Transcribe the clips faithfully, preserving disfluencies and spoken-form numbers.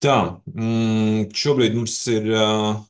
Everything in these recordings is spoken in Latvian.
Tā, mm, šobrīd mums ir uh,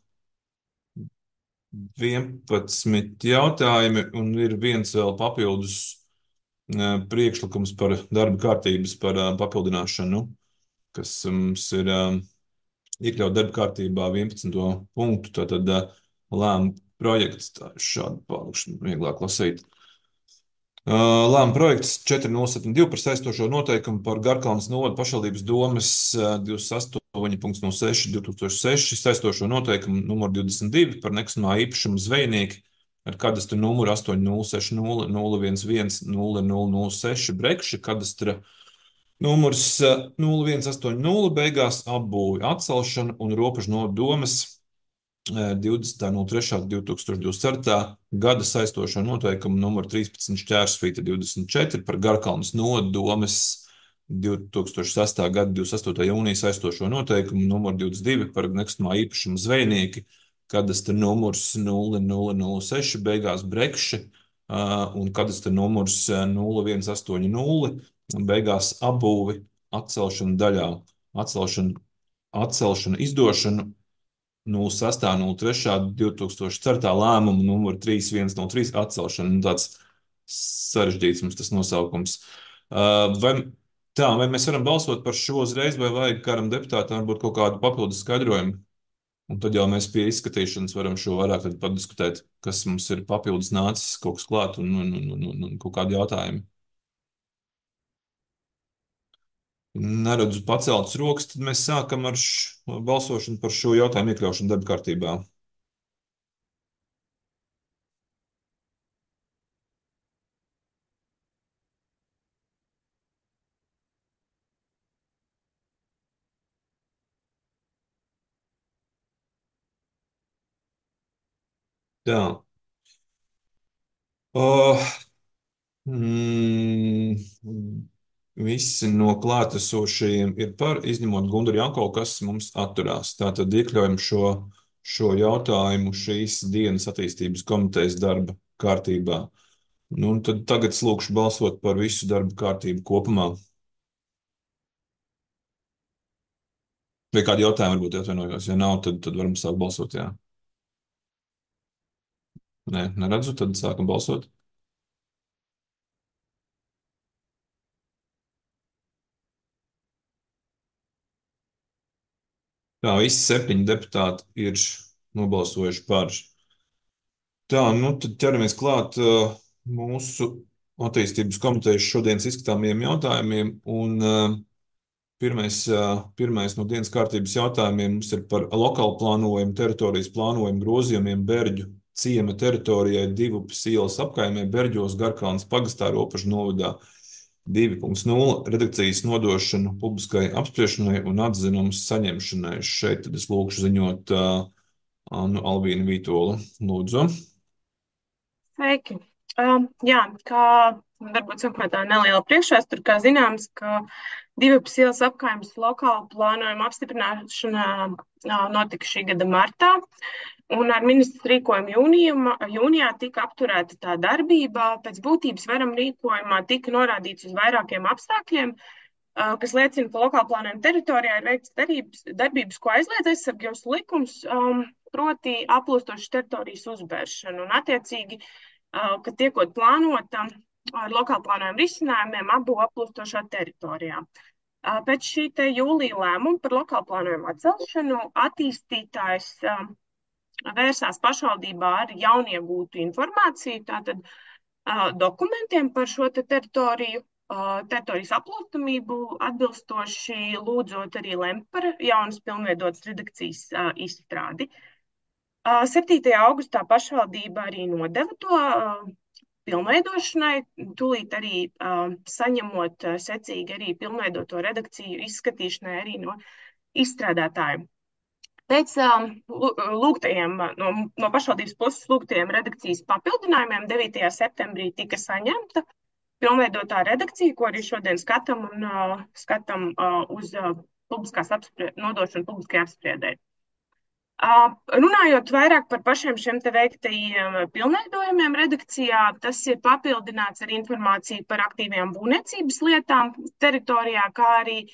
vienpadsmit jautājumi, un ir viens vēl papildus uh, priekšlikums par darba kārtības par uh, papildināšanu, kas mums ir uh, iekļaut darba kārtībā vienpadsmito punktu. Tātad uh, lēma projekts, tā ir šādi palikšana, vieglāk lasīt. Uh, Lēma projekts četri nulle septiņi divi par saistošo noteikumu par Garkalnes novada pašvaldības domes uh, divdesmit astoņi nulle seši divi tūkstoši seši saistošo noteikumu numur divdesmit divi par nekustamā īpašuma zvejnieki ar kadastra numuru astoņi nulle seši nulle nulle viens viens nulle nulle nulle seši Brekša kadastra numurs uh, nulle viens astoņi nulle beigās apbūvi atcelšana un robežu no domes divdesmitā no trešā divi tūkstoši divdesmit ceturtā gada saistošo noteikumu numuru trīspadsmit šķērsvīta divdesmit četri par Garkalnes nodomes divi tūkstoši sestā gada divdesmit astotā jūnija saistošo noteikumu numuru divdesmit divi par nekustamā īpašuma zvejnieki, kadastra numurs nulle nulle nulle seši beigās Brekši uh, un kadastra numurs nulle viens astoņi nulle beigās apbūvi atcelšana daļā. Atcelšana, atcelšana izdošanu nulle seši nulle trīs divi tūkstoši ceturtā lēmumu numuru trīs viens nulle trīs atcelšana. Nu, tāds sarežģīts mums tas nosaukums. Uh, vai, tā, vai mēs varam balsot par šo uzreiz, vai vajag kādam deputātam varbūt kaut kādu papildus skaidrojumu? Un tad jau mēs pie izskatīšanas varam šo vairāk tad padiskutēt, kas mums ir papildus nācis kaut kas klāt un, un, un, un, un, un kaut kādi jautājumi. Neredzu paceltas rokas, tad mēs sākam ar š, balsošanu par šo jautājumu iekļaušanu darba kārtībā. Tā. Uh, mm, Visi no klātesošajiem ir par, izņemot Gundaru Jankovu, kas mums atturās. Tātad iekļaujam šo, šo jautājumu šīs dienas attīstības komitejas darba kārtībā. Nu, un tad tagad es lūkšu balsot par visu darba kārtību kopumā. Vai kādi jautājumi varbūt atvainojos? Ja nav, tad, tad varam sākt balsot, jā. Nē, neredzu, tad sākam balsot. Tā, visi septiņi deputāti ir nobalsojuši par. Tā, nu tad ķeramies klāt uh, mūsu attīstības komitejas šodienas izskatāmiem jautājumiem. Un uh, pirmais, uh, pirmais no dienas kārtības jautājumiem mums ir par lokālu plānojumu, teritorijas plānojumu grozījumiem Berģu ciema teritorijai Divupes ielas apkaimē Berģos Garkalnes pagastā robežu novadā divi nulle redakcijas nodošanu publiskai apspriešanai un atzinums saņemšanai. Šeit tad es lūkšu ziņot uh, Annu Albīnu Vītolu. Lūdzu. Sveiki! Um, jā, kā varbūt sakot tā neliela priekšvēsture, kā zināms, ka Divupes ielas apkaimes lokāla plānojuma apstiprināšana uh, notika šī gada martā, un ar ministrs rīkojumu jūnijuma, jūnijā tika apturēta tā darbība. Pēc būtības varam rīkojumā tika norādīts uz vairākiem apstākļiem, uh, kas liecina, ka lokāla plānojuma teritorijā ir veikts darbības, darbības ko aizliedz aizsardzības likums, um, proti aplūstošas teritorijas uzbēršanu. Un attiecīgi, uh, kad tiekot plānota ar lokālu plānojumu risinājumiem apbūve aplūstošā teritorijā. Uh, pēc šī te jūlija lēmuma par lokālu plānojumu atcelšanu attīstītājs uh, vērsās pašvaldībā ar jauniegūtu informāciju, tātad uh, dokumentiem par šo te teritoriju, uh, teritorijas aplūstamību, atbilstoši lūdzot arī lemt par jaunas pilnveidotas redakcijas uh, izstrādi. septītajā augustā pašvaldība arī nodeva to uh, pilnveidošanai, tūlīt arī uh, saņemot uh, secīgi arī pilnveidoto redakciju izskatīšanai arī no izstrādātājiem. Pēc um, lūgtajiem, no, no pašvaldības puses lūgtajiem redakcijas papildinājumiem devītajā septembrī tika saņemta pilnveidotā redakcija, ko arī šodien skatām un uh, skatām uh, uz uh, publiskās apsprie, nodošanu publiskai apspriedēji. Uh, runājot vairāk par pašiem šiem te veiktajiem pilnveidojumiem redakcijā, tas ir papildināts ar informāciju par aktīvajām būvniecības lietām teritorijā, kā arī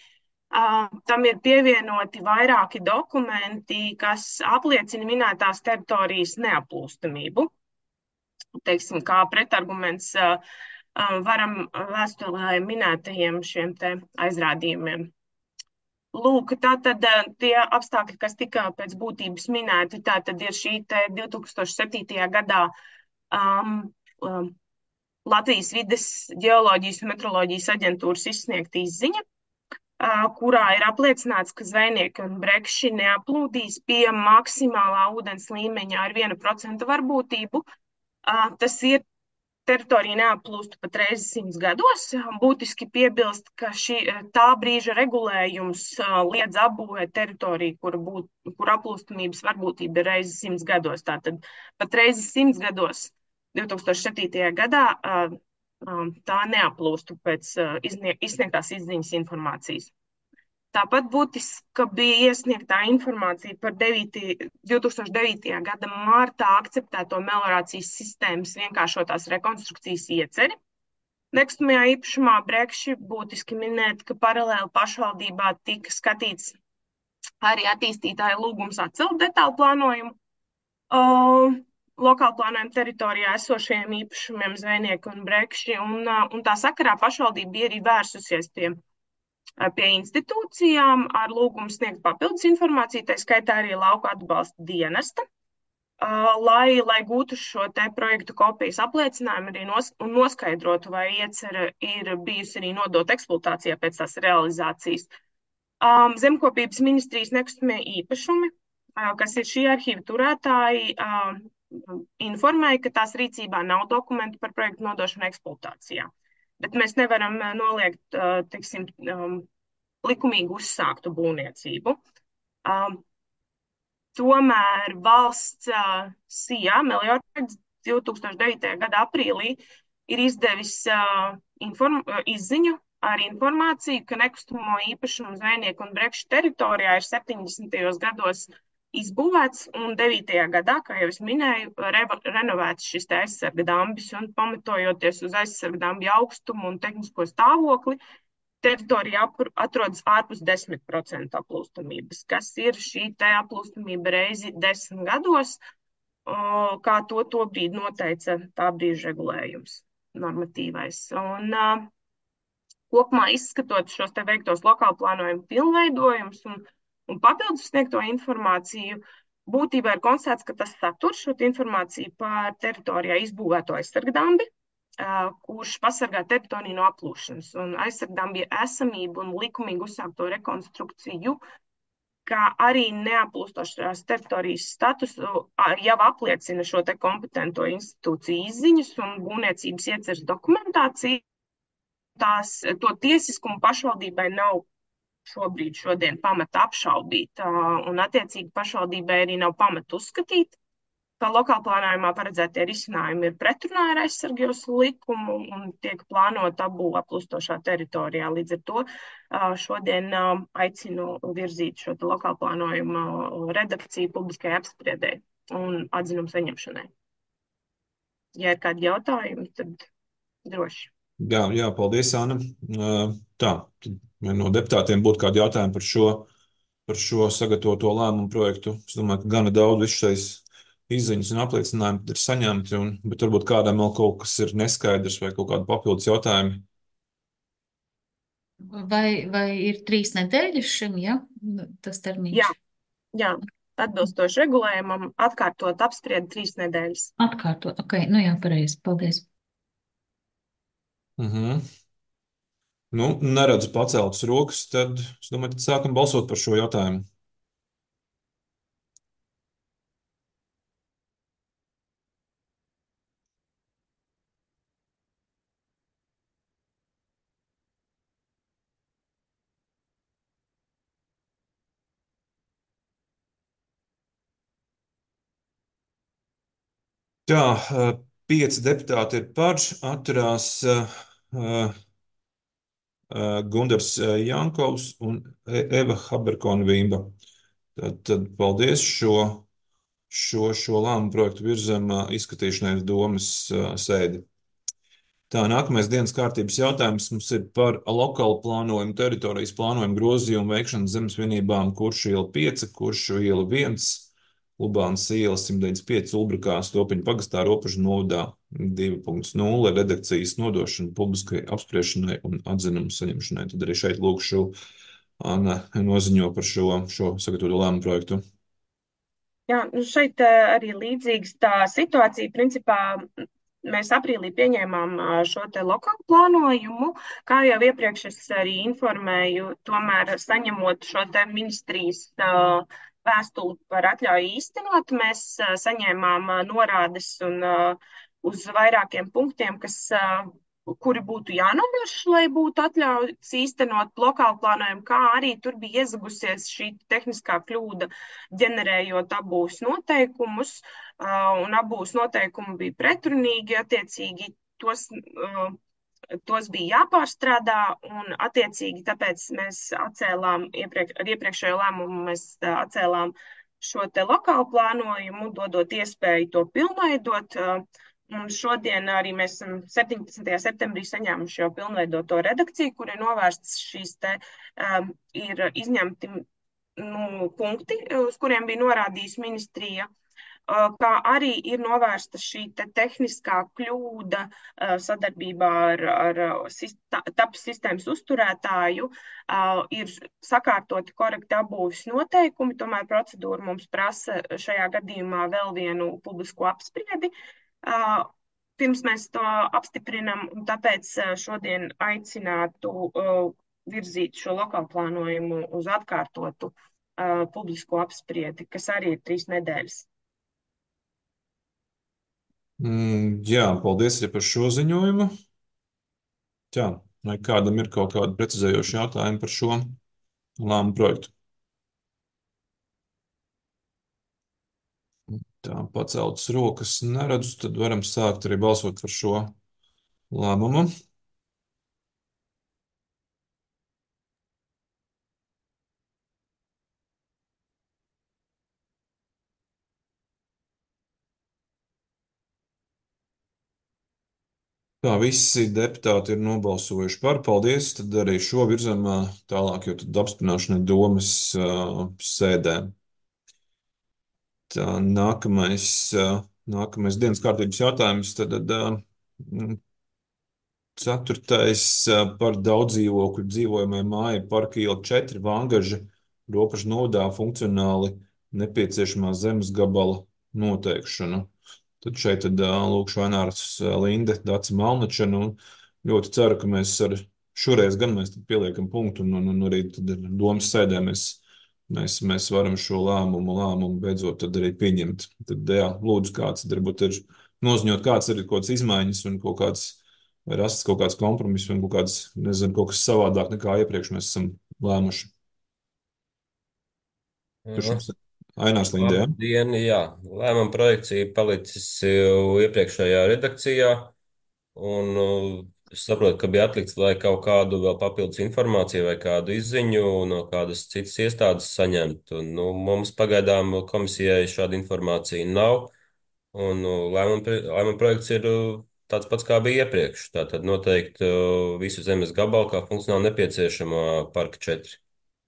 Uh, tam ir pievienoti vairāki dokumenti, kas apliecina minētās teritorijas neaplūstamību. Teiksim, kā pretarguments uh, uh, varam vēstulē minētajiem šiem te aizrādījumiem. Lūk, tā tad tie apstākļi, kas tika pēc būtības minēti, tā tad ir šī te divs tūkstoši septītajā gadā um, um, Latvijas vides ģeoloģijas un metroloģijas aģentūras izsniegta izziņa, uh, kurā ir apliecināts, ka zvejnieki un brekši neaplūdīs pie maksimālā ūdens līmeņa ar viena procenta varbūtību. Uh, tas ir teritorija neaplūstu pat reizi simts gados. Būtiski piebilst, ka šī, tā brīža regulējums liedz apbūvēt teritoriju, kur, būt, kur aplūstamības varbūtība ir reizi simts gados. Tātad pat reizi simts gados divs tūkstoši septītajā gadā tā neaplūstu pēc izsniegtās izziņas informācijas. Tāpat būtiska bija iesniegtā informācija par devītajā, divs tūkstoši devītajā gada martā akceptēto meliorācijas sistēmas vienkāršotās rekonstrukcijas ieceri. Nekustamajā īpašumā Brekši būtiski minēt, ka paralēli pašvaldībā tika skatīts arī attīstītāja lūgums atcelt detālu plānojumu. Uh, lokāli plānojuma teritorijā esošajiem īpašumiem zvejnieki un Brekši, un, un tā sakarā pašvaldība bija arī vērsusies pie pie institūcijām ar lūgumu sniegt papildus informāciju, tā skaitā arī lauku atbalsta dienesta, lai, lai gūtu šo te projektu kopijas apliecinājumu arī nos, un noskaidrotu, vai iecerē ir bijusi arī nodota eksploatācijā pēc tās realizācijas. Zemkopības ministrijas nekustamie īpašumi, kas ir šī arhīva turētāji, informēja, ka tās rīcībā nav dokumentu par projektu nodošanu eksploatācijā. Bet mēs nevaram noliegt, teiksim, likumīgi uzsāktu būvniecību. Tomēr valsts SIA Meliorprojekts divs tūkstoši devītajā gada aprīlī ir izdevis inform, izziņu ar informāciju, ka nekustamo īpašumu zvejnieku un Brekšu teritorijā ir septiņdesmitajos gados izbūvēts, un devītajā gadā, kā jau es minēju, re, renovēts šis te aizsarga dambis, un pamatojoties uz aizsarga dambi augstumu un tehnisko stāvokli, teritorija atrodas ārpus desmit procentu aplūstamības, kas ir šī te aplūstamība reizi desmit gados, kā to tobrīd noteica tā brīža regulējums normatīvais. Un uh, kopumā izskatot šos te veiktos lokālu plānojumu pilnveidojumus un Un papildus sniegto informāciju, būtībā ir konstatēts, ka tas satur šo informāciju par teritorijā izbūvēto aizsargdambi, kurš pasargā teritoriju no aplūšanas. Un aizsargdambja esamību un likumīgi uzsākto rekonstrukciju, kā arī neaplūstošās teritorijas statusu, jau apliecina šo te kompetento institūciju izziņas un būvniecības ieceres dokumentāciju. Tās, to tiesiskumu pašvaldībai nav šobrīd, šodien pamata apšaubīt, un attiecīgi pašvaldībai arī nav pamata uzskatīt, ka lokāla plānojumā paredzētie risinājumi ir pretrunā ar aizsargības likumu un tiek plānota apbūve aplūstošā teritorijā. Līdz ar to šodien aicinu virzīt šo lokāla plānojuma redakciju publiskai apspriedē un atzinumu saņemšanai. Ja ir kādi jautājumi, tad droši. Jā, jā, paldies, Anna. Tā, ja no deputātiem būtu kādi jautājumi par šo, par šo sagatavoto lēmumu projektu. Es domāju, ka gana daudz visu šais izziņas un apliecinājumi ir saņemti, un, bet varbūt kādam vēl kaut kas ir neskaidrs vai kaut kādi papildus jautājumi. Vai, vai ir trīs nedēļas šim, ja? Tas termiņš? Jā, jā. Atbilstoši regulējumam, atkārtot apspriedi trīs nedēļas. Atkārtot, ok, nu jā, pareizi, paldies. Mhm. Nu, neredzu paceltas rokas, tad es domāju, tad sākam balsot par šo jautājumu. Tā, pieci deputāti ir par, atturās uh, Gundars Jankovs un Eva Haberkona-Vimba. Tad, tad paldies šo, šo, šo lēmumu projektu virzam izskatīšanai uz domas sēdi. Tā, nākamais dienas kārtības jautājums mums ir par lokālu plānojumu, teritorijas plānojumu grozījumu veikšanu zemes vienībām Kuršu iela pieci, Kuršu iela viens, Lubānas iela simt deviņdesmit pieci, Ulbrikā, Stopiņu pagastā, Ropažu novadā divi punkti nulle, redakcijas nodošana publiskai apspriešanai un atzinumu saņemšanai. Tad arī šeit lūkšu Anna noziņo par šo, šo sagatavoto lēmumu projektu. Jā, nu šeit eh, arī līdzīgs tā situācija. Principā m, mēs aprīlī pieņēmām eh, šo te lokālu plānojumu. Kā jau iepriekš es arī informēju, tomēr saņemot šo te ministrijas eh, vēstuli par atļauju īstenot, mēs eh, saņēmām eh, norādes un eh, uz vairākiem punktiem, kas, eh, kuri būtu jānovērš, lai būtu atļauts īstenot lokālu plānojumu, kā arī tur bija iezagusies šī tehniskā kļūda ģenerējot abūs noteikumus, uh, un abūs noteikumi bija pretrunīgi, attiecīgi tos, uh, tos bija jāpārstrādā, un attiecīgi tāpēc mēs atcēlām, iepriek, ar iepriekšējo lēmumu mēs uh, atcēlām šo te lokālu plānojumu, dodot iespēju to pilnveidot. Uh, Un šodien arī mēs esam septiņpadsmitajā septembrī saņēmuši jau pilnveidoto redakciju, kur ir novērstas šīs te, um, ir izņemti nu, punkti, uz kuriem bija norādījusi ministrija, uh, kā arī ir novērsta šī te tehniskā kļūda uh, sadarbībā ar, ar tapu sistēmas uzturētāju, uh, ir sakārtoti korekti abūves noteikumi, tomēr procedūra mums prasa šajā gadījumā vēl vienu publisku apspriedi. Uh, Pirms mēs to apstiprinam, un tāpēc uh, šodien aicinātu uh, virzīt šo lokālu plānojumu uz atkārtotu uh, publisko apspriedi, kas arī ir trīs nedēļas. Mm, jā, paldies arī par šo ziņojumu. Jā, vai kādam ir kaut kādi precizējoši jautājumi par šo lēmumu projektu? Tā, paceltas rokas neredzu, tad varam sākt arī balsot par šo lēmumu. Tā, visi deputāti ir nobalsojuši par. Paldies. Tad arī šo virzam ā, tālāk, jo tad apstiprināšanai domas uh, sēdē. Tā, nākamais, uh, nākamais dienas kārtības jautājums. Tad, uh, ceturtais uh, par daudzdzīvokļu dzīvojamai māju Parka iela četri Vangaža Ropažu novadā funkcionāli nepieciešamā zemes gabala noteikšanu. Tad šeit tad, ā, lūkšu Ainārs ā, Linde, Daci Malnačenu. Un ļoti ceru, ka mēs ar šoreiz gan mēs tad pieliekam punktu un, un, un arī tad ar domas sēdē mēs, mēs, mēs varam šo lēmumu, lēmumu beidzot tad arī pieņemt. Tad, jā, lūdzu, kāds tad varbūt ir noziņot, kāds ir kaut kāds izmaiņas un kaut kāds, vai rasts kaut kāds kompromiss un kaut kāds, nezinu, kaut kas savādāk nekā iepriekš mēs esam lēmuši. Kurš Mhm. mums ir? Ainārs Linde, jā? Labdien, jā. Lēmuma projekts ir palicis jau iepriekšējā redakcijā, un uh, es saprotu, ka bija atlikts, lai kaut kādu vēl papildus informāciju vai kādu izziņu no kādas citas iestādes saņemtu. Un, nu, mums pagaidām komisijai šāda informācija nav, un uh, lēmuma, pre- lēmuma projekts ir uh, tāds pats, kā bija iepriekš. Tātad noteikti uh, visu zemes gabalu kā funkcionāli nepieciešamo parka četri.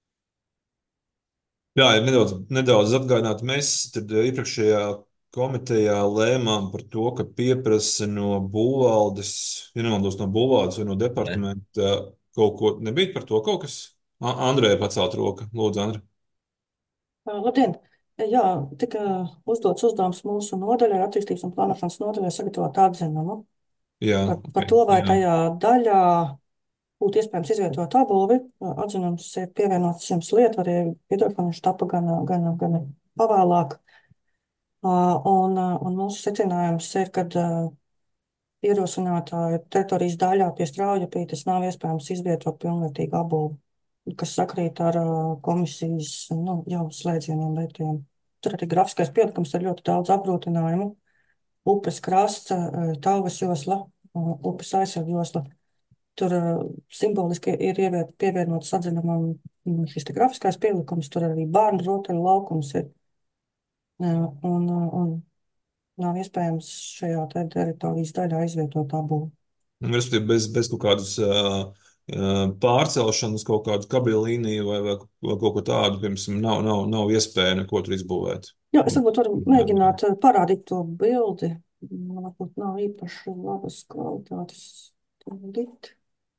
Jā, ir nedaudz, nedaudz atgādināt. Mēs tad iepriekšējā komitejā lēmām par to, ka pieprasa no būvvaldes, ja nemaldos no būvvaldes vai no Ne? departamenta kaut ko. Nebija par to kaut kas? A- Andrejai pacelt roka. Lūdzu, Andrej. Uh, Labdien! Jā, tika uzdots uzdevums mūsu nodaļai, attīstības un plānošanas nodaļai sagatavot atzinumu Jā, par, ok. par to, vai Jā. tajā daļā būtu iespējams izvietot abūvi. Uh, Atzinums ir pievienots jums lietvarī, piedod, ka viņš tapa gan, gan, gan pavēlāk. Uh, Un, uh, un mūsu secinājums ir, ka uh, ierosinātāja teritorijas daļā pie Straujupītes nav iespējams izvietot pilnvērtīgu abūvi, kas sakrīt ar uh, komisijas nu, jau slēdzieniem vērtiem. Tur arī grafiskais pielikums ar ļoti daudz apgrūtinājumu. Upes krasts, uh, Tauvas josla, uh, upes aizsardz josla. Tur uh, simboliski ir ieviet, pievienots atzinumam mm, šis te grafiskais pielikums, tur arī bērnu rotaļu laukums ir. Uh, un, uh, un nav iespējams šajā te teritorijas daļā izvietot abūvi. Respektīvi, bez, bez kaut kādas uh, uh, pārcelšanas, kaut kādu kabeļu līniju vai, vai, vai kaut ko tādu, piemēram, nav, nav, nav iespēja neko tur izbūvēt. Jā, es varbūt varu mēģināt eh, parādīt to bildi. Man varbūt nav īpaši labas kvalitātes. Tūlīt.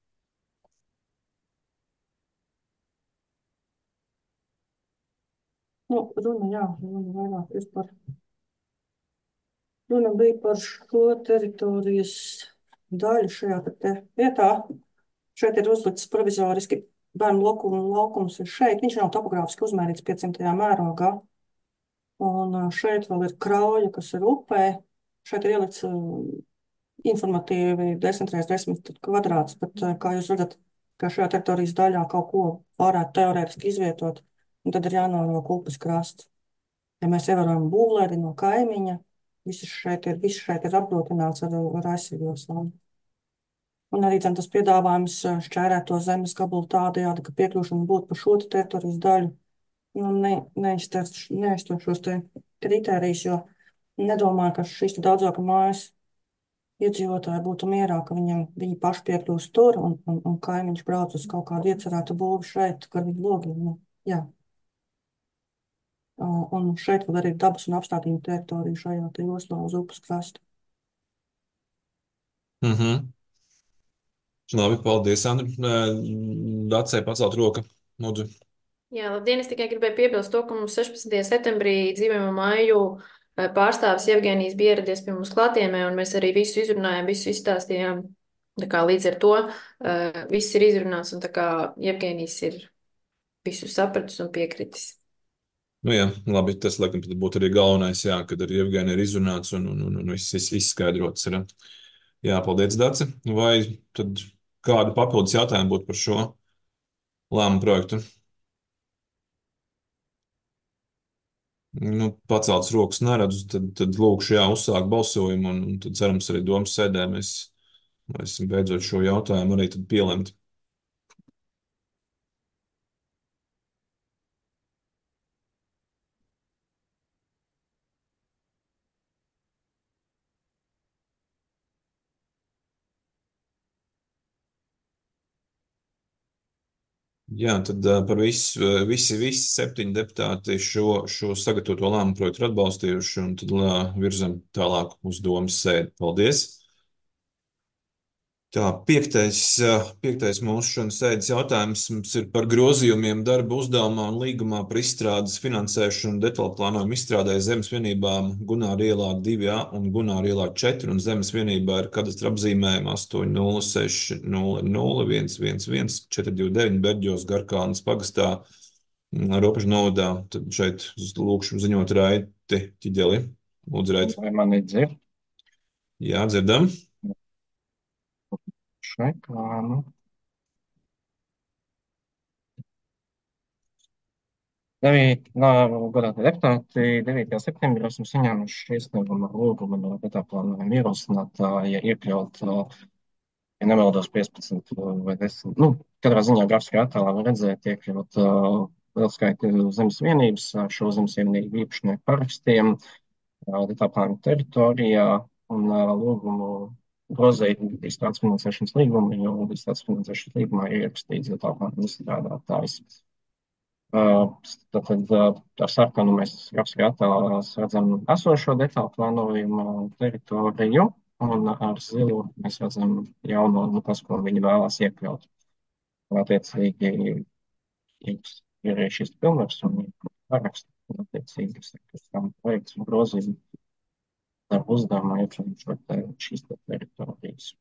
Nu, runa, jā, runa vairāk ir par, runa bija par šo teritorijas daļu šajā te te vietā. Šeit ir uzlikts provizoriski bērnu lokuma laukums ir šeit. Viņš nav topogrāfiski uzmērīts piecsimtajā mērogā. Un ā, šeit vēl ir krauja, kas ir upē. Šeit ir ielikts ā, informatīvi desmit reiz desmit kvadrāts, bet ā, kā jūs redzat, ka šajā teritorijas daļā kaut ko varētu teorētiski izvietot, un tad ir jānojauk upes krasts. Ja mēs ievērojam būvleri no kaimiņa, viss šeit ir, viss šeit ir apdotināts ar, ar aizsargu slāni. Un arī dzen, tas piedāvājums ā, šķērēt to zemes gabalu tādējādi, ka piekļūšana būtu pa šo te teritorijas daļu. Nu, ne, neiztērš- neaiztur šos te kritērijus, jo nedomāju, ka šīs te daudzdzīvokļu mājas iedzīvotāji būtu mierā, ka viņam, viņi paši piekļūst tur un, un, un kaimiņš brauc uz kaut kādu iecerētu būvu šeit, kur viņi logiem. Nu, jā. Uh, Un šeit vēl arī ir dabas un apstādījuma teritorija šajā te joslā uz upes krasta. Mhm. Labi, paldies, Andri. Dacei pacelt roka. Lūdzu. Jā, labdien, es tikai gribēju piebilst to, ka mums sešpadsmitajā septembrī dzīvojamo māju eh, pārstāvis Jevgenijs bija ieradies pie mums klātienē, un mēs arī visu izrunājām, visu izstāstījām. Tā kā līdz ar to eh, viss ir izrunāts, un tā kā Jevgenijs ir visu sapratis un piekritis. Nu, jā, labi, tas, laikam, tad būtu arī galvenais, jā, kad arī Jevgēni ir izrunāts un, un, un, un viss viss izskaidrots ir. Jā, paldies, Dace. Vai tad kādu papildus jautājumu būtu par šo lēmumu projektu? Nu, pacelts rokas neredzu, tad, tad lūkšu, jā, uzsākt balsojumu, un, un tad cerams arī domas sēdē mēs varēsim beidzot šo jautājumu arī tad pielemt. Jā, tad ā, par visu, ā, visi, visi septiņi deputāti šo, šo sagatavoto lēmumu projektu ir atbalstījuši, un tad ā, virzam tālāk uz domas sēdi. Paldies! Tā, piektais, ā, piektais mūsu šodienas sēdes jautājums mums ir par grozījumiem darba uzdevumā un līgumā par izstrādes finansēšanu un detālu plānojumu izstrādē zemes vienībām Gunāra ielā divi A un Gunāra ielā četri, un zemes vienībā ir kadastra apzīmējuma astoņi nulle seši nulle nulle viens viens viens četri divi deviņi Berģos Garkānas pagastā mm, Robežu novadā. Tad šeit lūkšu ziņot Raiti Ķiģeli. Lūdzu, Raiti. Vai mani dzird? Jā, dzirdam. Šai plānu. Devīt, nā, godātie deputāti, devītajā septembrī esam saņēmuši iesniegumu ar lūgumu no detālu plānojuma ierosinātāja iekļaut, ā, ja nemaldos, piecpadsmit vai desmit, nu, katrā ziņā grafiskajā attēlā var redzēt, iekļaut ā, lielu skaitu zemes vienības ar šo zemes vienību īpašnieku parakstiem ā, detālu plānojuma teritorijā un ā, lūgumu grozēt izstrādes finansēšanas līgumu, jo izstrādes finansēšanas līgumā ir ierakstīts detālu plānojuma izstrādātājs. Uh, Tātad uh, ar sarkanu mēs grafiskajā attēlā redzam esošo detālu plānojumu teritoriju, un ar zilu mēs redzam jauno, nu, tas, ko viņi vēlās iekļaut. Un, attiecīgi, jums ir arī šis pilnvars un paraksts, un, attiecīgi, tas ir pēc tam projekts un grozījumi darba uzdevumā iekļaut šo te, šīs te teritorijas.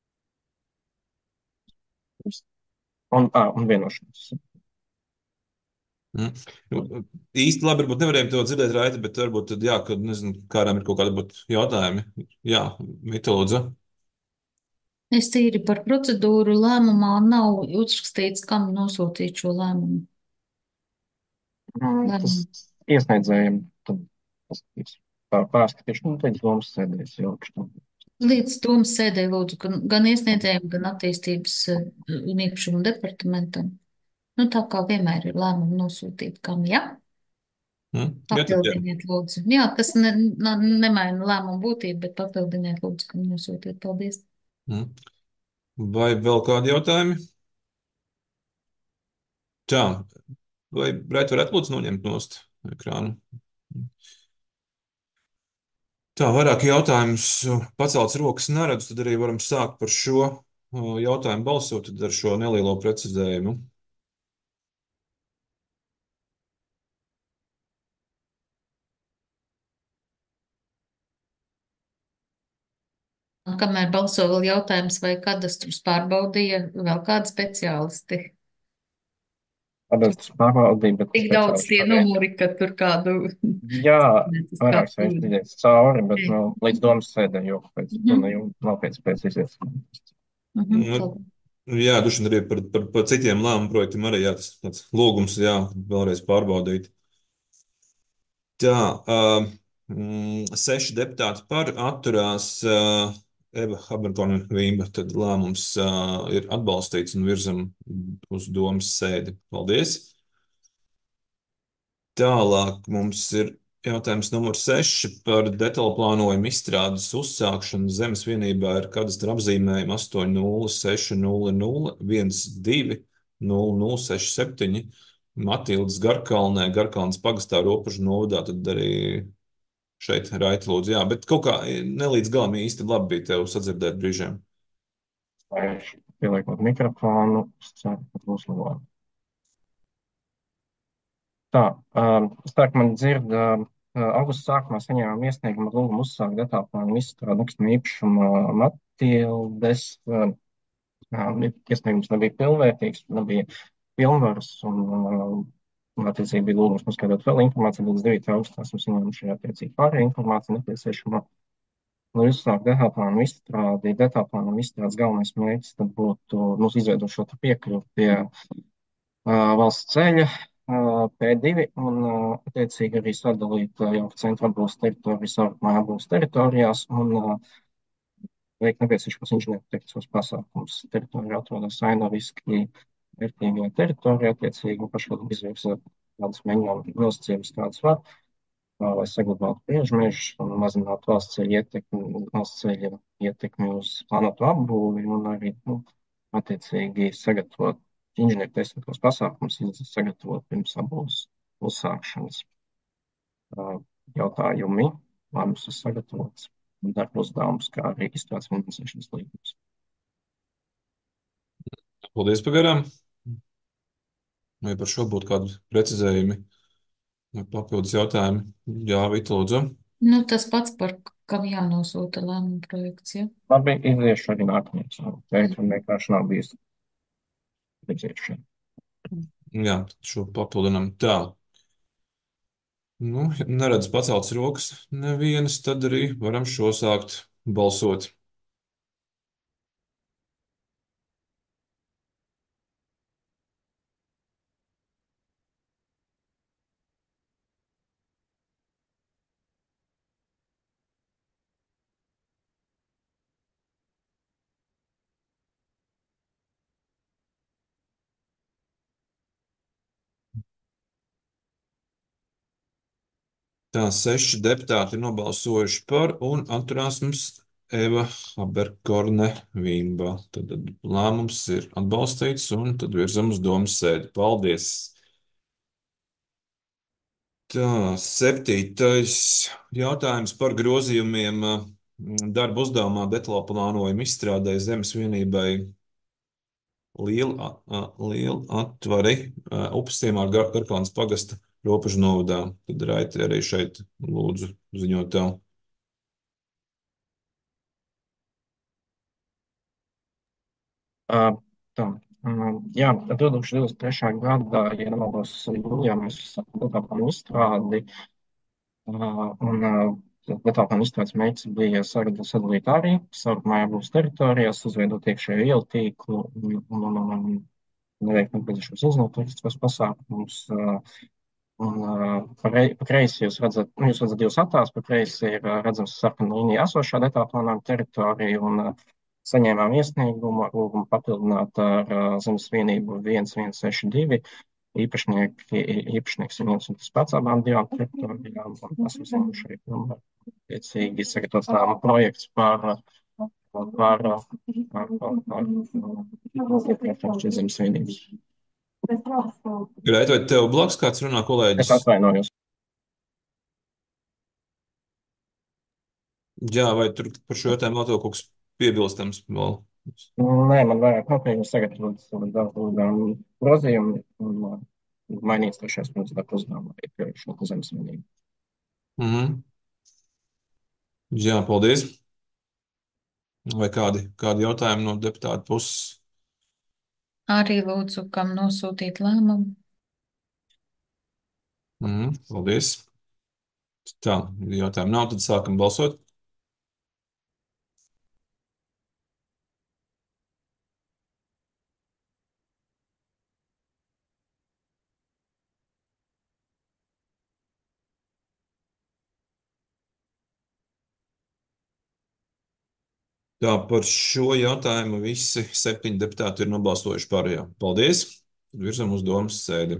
Un, ā, un vienošanās. Mm. Nu, īsti labi, varbūt nevarējām to dzirdēt, Raiti, bet varbūt tad, jā, kad, nezinu, kādām ir kaut kādi būt jautājumi. Jā, Mita, lūdzu. Es tīri par procedūru lēmumā nav uzrakstīts, kam nosūtīt šo lēmumu. Mm, Tas Lēmumu. iesniedzējiem tad tas pār pārskatīšanu, tad domas sēdēs ilgšanu. Līdz domas sēdē lūdzu gan, gan iesniedzējiem, gan attīstības eh, un īpašumu departamentam. Nu, tā kā vienmēr ir lēmumu nosūtīt, kam, jā? Mm. Jā, tad, jā. Papildiniet, lūdzu. Jā, tas ne, ne, nemaina lēmumu būtību, bet papildiniet, lūdzu, kam nosūtīt. Paldies. Mm. Vai vēl kādi jautājumi? Tā, vai Brēt varētu lūdzu noņemt nost ekrānu? Tā, vairāk jautājumus pacelts rokas neredzu, tad arī varam sākt par šo uh, jautājumu balsot, tad ar šo nelielo precizējumu. Un kamēr balso vēl jautājums, vai kadastrus pārbaudīja vēl kādi speciālisti? Kadastrus pārbaudīja, bet Tik daudz speciālisti tie arī. numuri, ka tur kādu. Jā, Tas vairāk kāds veids ir. iziet cauri, bet Ok. nu, līdz domas sēdē, jo pēc Mhm. tam jau nav pēc pēc iziet. Mhm, Nu, labi. jā, droši vien arī par, par, par citiem lēmumu projektiem arī jā, tas tāds lūgums, jā, vēlreiz pārbaudīt. Tā, uh, mm, seši deputāti par atturās uh, Eva Haberkorna Vīmba, tad lēmums uh, ir atbalstīts un virzam uz domas sēdi. Paldies! Tālāk mums ir jautājums numur seši par detaļu plānojumu izstrādes uzsākšanu zemes vienībā ar kadastra apzīmējumu astoņi nulle seši nulle nulle viens divi nulle nulle seši septiņi Matildas Garkalnē, Garkalnas pagastā robežu novadā, tad arī šeit raiti lūdzu. Jā, bet kaut kā nelīdz galam īsti labi bija tev sadzirdēt brīžiem. Vai pieliekot mikrofonu, es ceru, ka būs labāk. Tā, um, es tā, ka man dzird, um, augusta sākumā saņēmām iesniegumu ar lūgumu uzsākt detaļu plānu izstrādi nekustamā īpašuma Matildes. Um, iesniegums nebija pilnvērtīgs, nebija pilnvaras un, um, un attiecīgi bija lūgums noskaidrot vēl informāciju. Līdz devītā augustā esam saņēmuši attiecīgi pārējā informācija nepieciešama. Lai uzsākt detaļu plānu izstrādi, detaļu plānu izstrādes galvenais mērķis tad būtu mums izveidot šo piekļuvi pie valsts ceļa P divi un, attiecīgi, arī sadalīt jau centra apgūves teritoriju savā apgūves teritorijās un veikt nepieciešamos inženiertehniskos pasākumus. Teritorija atrodas ainaviski vērtīgajā teritorijā, attiecīgi pašvaldība izvirza tādas minimālas nosacījumus, kādas var, lai saglabātu priežmežus un mazinātu valsts ceļa ietekmi, valsts ceļa ietekmi uz plānoto apbūvi un arī, nu, attiecīgi sagatavot inženiertehniskos pasākumus, sagatavot pirms apbūves uzsākšanas. Jautājumi, lēmums ir sagatavots, darba uzdevums, kā arī izstrādes finansēšanas līgums. Paldies pagaram. Vai par šo būtu kādi precizējumi vai papildus jautājumi? Jā, Vita, lūdzu. Nu, tas pats, par kam jānosūta lēmuma projekts, ja? Labi, iziešu arī nākamajā projektu, un vienkārši nav bijis iziešu. Jā, šo papildinām tā. Nu, ja neredz paceltas rokas nevienas, tad arī varam šo sākt balsot. Tā, seši deputāti ir nobalsojuši par un atturās mums Eva Haberkorne Vīmba. Tad lēmums ir atbalstīts un tad virzam uz domas sēdi. Paldies! Tā, septītais jautājums par grozījumiem darba uzdevumā detaļā plānojuma izstrādē zemes vienībai liela, liela atvari upstīmā ar Gar Garkalnas pagasta robežu novadā. Tad raiti arī šeit lūdzu ziņot tev. Uh, tā, um, jā, divtūkstoš divdesmit trešā gadā, ja nemaldos, jūlijā mēs detaļām izstrādi, uh, un uh, detaļām izstrādes mērķis bija sadalīt arī savu mājapgūves teritorijās, izveidot iekšējo ielu tīklu un, un, un, un, un neveikt nepieciešamos inženiertehniskos pasākumus. Uh, un uh, pa kreisi jūs redzat, nu, jūs redzat divus attēlus, pa kreisi ir uh, redzams sarkana līnija esošā detaļu plānojuma teritorija un uh, saņēmām iesniegumu ar lūgumu papildināt ar uh, zemes vienību viens viens seši divi. Īpašnieki, īpašnieks ir viens un tas pats abām divām teritorijām, un esam saņēmuši arī pilnvaru attiecīgi sagatavot lēmuma projekts par uh, par, par, par, par iepriekšējās zemes vienības. Grēt, vai tev blakus kāds runā, Es kolēģis? atvainojos. Jā, vai tur par šo jautājumu vēl tev kaut kas piebilstams vēl? Nē, man vairāk nav, ka jūs sagatavot daudz grozījumu un uh, mainīt trešās punktus darbu uzdevumu iepriekšējo zemes vienību. Mhm. Jā, paldies. Vai kādi, kādi jautājumi no deputāta puses? Arī lūdzu, kam nosūtīt lēmumu. Mhm, paldies. Tā, jautājumu nav, tad sākam balsot. Tā, par šo jautājumu visi septiņi deputāti ir nobalsojuši par. Jā. Paldies. Virzam uz domas sēdi.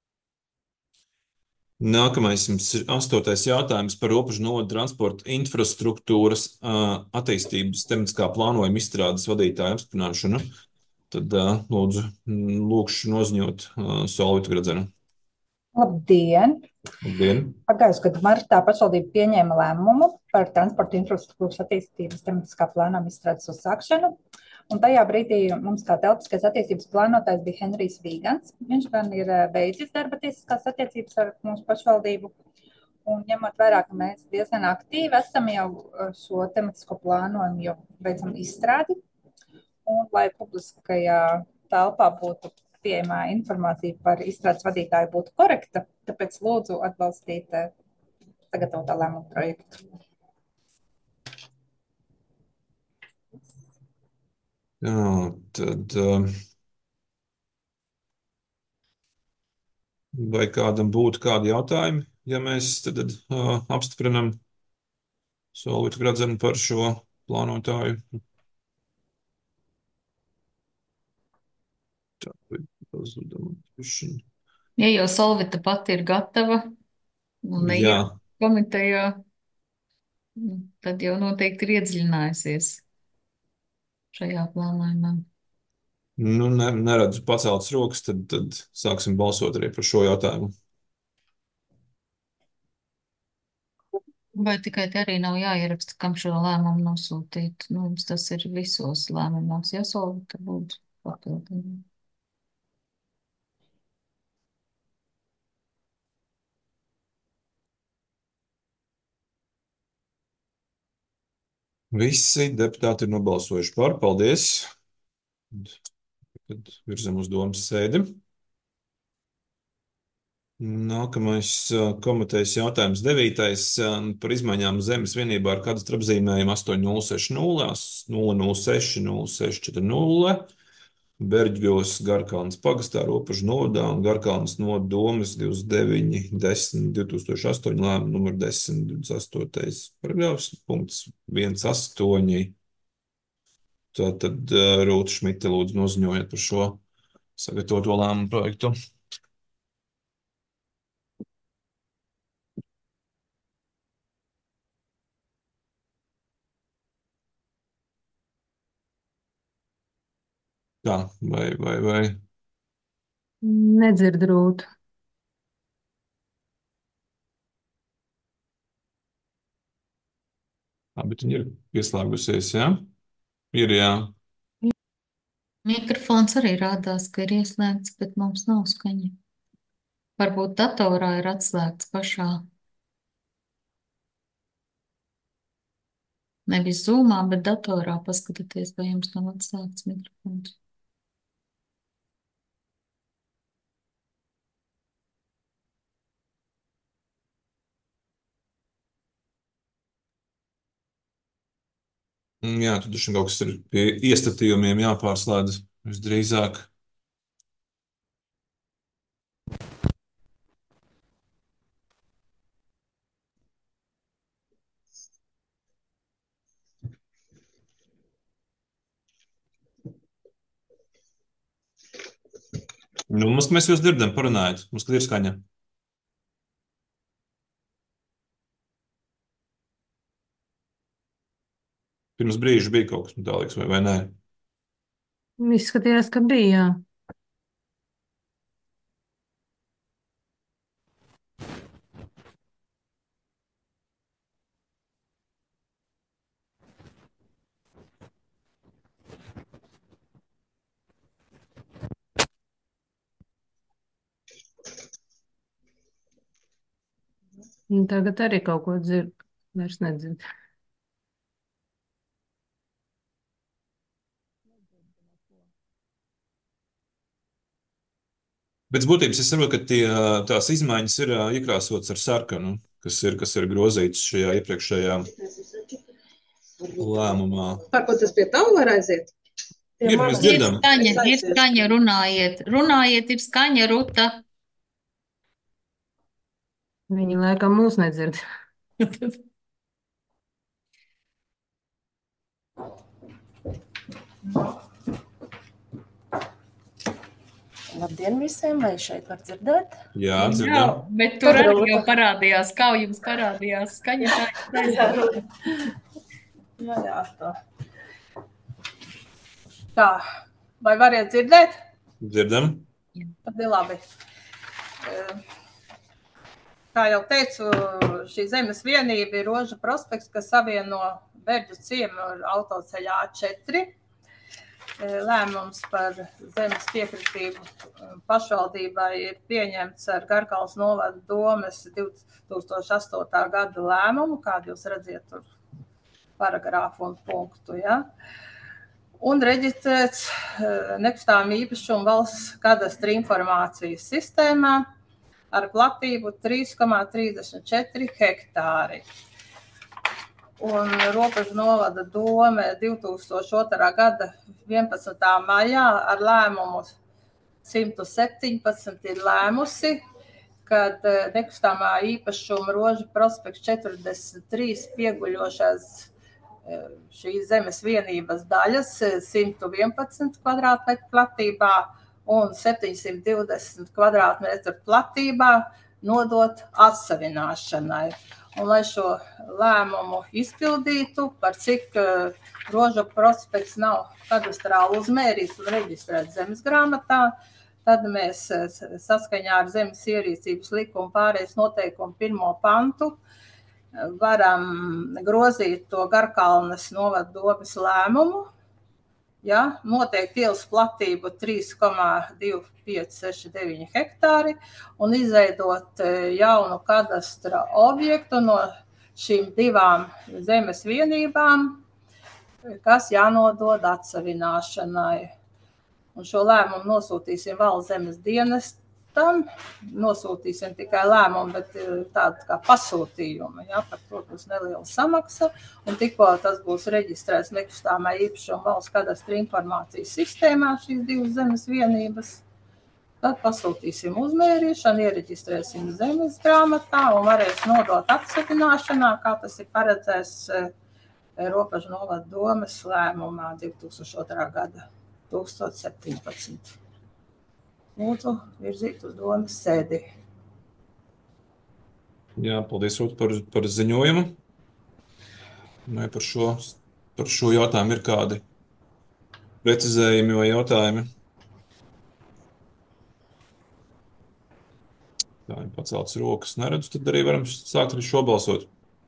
Nākamais jums ir astotais jautājums par robežu novadu transporta infrastruktūras ā, attīstības tematiskā plānojuma izstrādes vadītāju apstiprināšanu. Tad ā, lūdzu, m, lūkšu noziņot ā, Solvitu Gradzenu. Labdien! Labdien! Pagājušā gada martā pašvaldība pieņēma lēmumu par transporta infrastruktūras attīstības tematiskā plānojuma izstrādes uzsākšanu. Un tajā brīdī mums kā telpiskās attīstības plānotājs bija Henrijs Vīgants. Viņš gan ir eh, beidzis darba tiesiskās attiecības ar mūsu pašvaldību. Un ņemot vērā, ka mēs diezgan aktīvi esam jau eh, šo tematisko plānojumu jau veicam izstrādi. Un lai publiskajā telpā būtu pieejamā informācija par izstrādes vadītāju būtu korekta, tāpēc lūdzu atbalstīt eh, sagatavotā lēmuma projektu. Jā, tad ā, vai kādam būtu kādi jautājumi, ja mēs tad ā, apstiprinam Solvitu Gradzenu par šo plānotāju? Tā, pazudama pišķiņa. Ja jau Solvita pati ir gatava un Jā, neiet komitejā, tad jau noteikti ir iedziļinājusies šajā plānojumā. nu ne, neredzu paceltas rokas, tad, tad sāksim balsot arī par šo jautājumu. Vai tikai te arī nav jāieraksta, kam šo lēmumu nosūtīt? Nu, mums tas ir visos lēmumos. Ja Solvita lūdzu papildināt. Visi deputāti ir nobalsojuši par. Paldies. Tad virzam uz domas sēdi. Nākamais ā, komitejas jautājums devītais ā, par izmaiņām zemes vienībā ar kadastra apzīmējumu astoņi nulle seši nulle, nulle nulle seši, nulle seši četri nulle, Berģļos Garkalnes pagastā robežu novadā un Garkalnes nodomas divdesmit deviņi desmit divi tūkstoši astoņi lēmuma numur desmit divdesmit astotais paragrāfs punkts viens astoņi. Tātad ā, Rūta Šmite lūdzu noziņojiet par šo sagatavoto lēmumu projektu. Tā, vai, vai, vai. Nedzird Rūtu. Tā, bet viņa ir pieslēgusies, jā? Ir, jā. Mikrofons arī rādās, ka ir ieslēgts, bet mums nav skaņa. Varbūt datorā ir atslēgts pašā. Nevis zūmā, bet datorā paskatieties, vai jums nav atslēgts mikrofons. Mm, Jā, tur droši vien kaut kas ir pie iestatījumiem jāpārslēdz visdrīzāk. Nu, mums, mēs jūs dzirdam, parunājiet. Mums, kad ir skaņa. Pirms brīža bija kaut kas metālīgs, vai, vai nē? Izskatījās, ka bija, jā. Un tagad arī kaut ko dzird. Vairs nedzird. Pēc būtības es saprotu, ka tie, tās izmaiņas ir ā, iekrāsotas ar sarkanu, kas ir, kas ir grozīts šajā iepriekšējā lēmumā. Par ko tas pie tava var aiziet? Ir, mēs Ir dzirdam. skaņa, ir skaņa, runājiet. Runājiet, ir skaņa, Ruta. Viņi laikam mūs nedzird. Labdien visiem, vai šeit var dzirdēt? Jā, Jā, dzirdam. bet tur Tur arī Ruta. jau parādījās, kā jums parādījās skaņa. Tā, tā, Jā, jā, tā. Tā, vai variet dzirdēt? Dzirdam. Tad ir labi. Kā jau teicu, šī zemes vienība ir Rožu prospekts, kas savieno Berģu ciemu ar autoceļu A četri. Lēmums par zemes piekritību pašvaldībai ir pieņemts ar Gargales novada domes divi tūkstoši astotā gada lēmumu, kādu jūs redziet tur paragrāfu un punktu, ja? Un reģistrēts nekustāmo īpašumu valsts kadastra informācijas sistēmā ar platību trīs komā trīsdesmit četri hektāri. Un Robežu novada dome divi tūkstoši otrā gada vienpadsmitā maijā ar lēmumu simt septiņpadsmit ir lēmusi, kad nekustamā īpašuma Rožu prospekts četrdesmit trīs pieguļošās šīs zemes vienības daļas simt vienpadsmit kvadrātmetru platībā un septiņsimt divdesmit kvadrātmetru platībā nodot atsavināšanai. Un, lai šo lēmumu izpildītu, par cik uh, Rožu prospekts nav kadastrāli uzmērīts un reģistrēts zemes grāmatā, tad mēs uh, saskaņā ar zemes ierīcības likumu pārējais noteikumu pirmo pantu uh, varam grozīt to Garkalnes novada domes lēmumu, ja, noteikti ielas platību trīs komā divi pieci seši deviņi hektāri un izveidot jaunu kadastra objektu no šīm divām zemes vienībām, kas jānodod atsavināšanai. Un šo lēmumu nosūtīsim Valsts zemes dienestam, nosūtīsim tikai lēmumu, bet tādu kā pasūtījumu, ja, par to būs neliela samaksa, un tikko tas būs reģistrēts nekustamā īpašuma valsts kadastra informācijas sistēmā šīs divas zemes vienības, tad pasūtīsim uzmērīšanu, iereģistrēsim zemes grāmatā un varēs nodot atsavināšanā, kā tas ir paredzēts Robežu novada domes lēmumā divi tūkstoši otrā gada tūkstoš septiņpadsmit. Lūdzu, virzīt uz domes sēdi. Jā, paldies Rūt par, par ziņojumu. Vai par šo, par šo jautājumu ir kādi precizējumi vai jautājumi? Tā ir paceltas rokas. Neredzu, tad arī varam sākt arī šo balsot.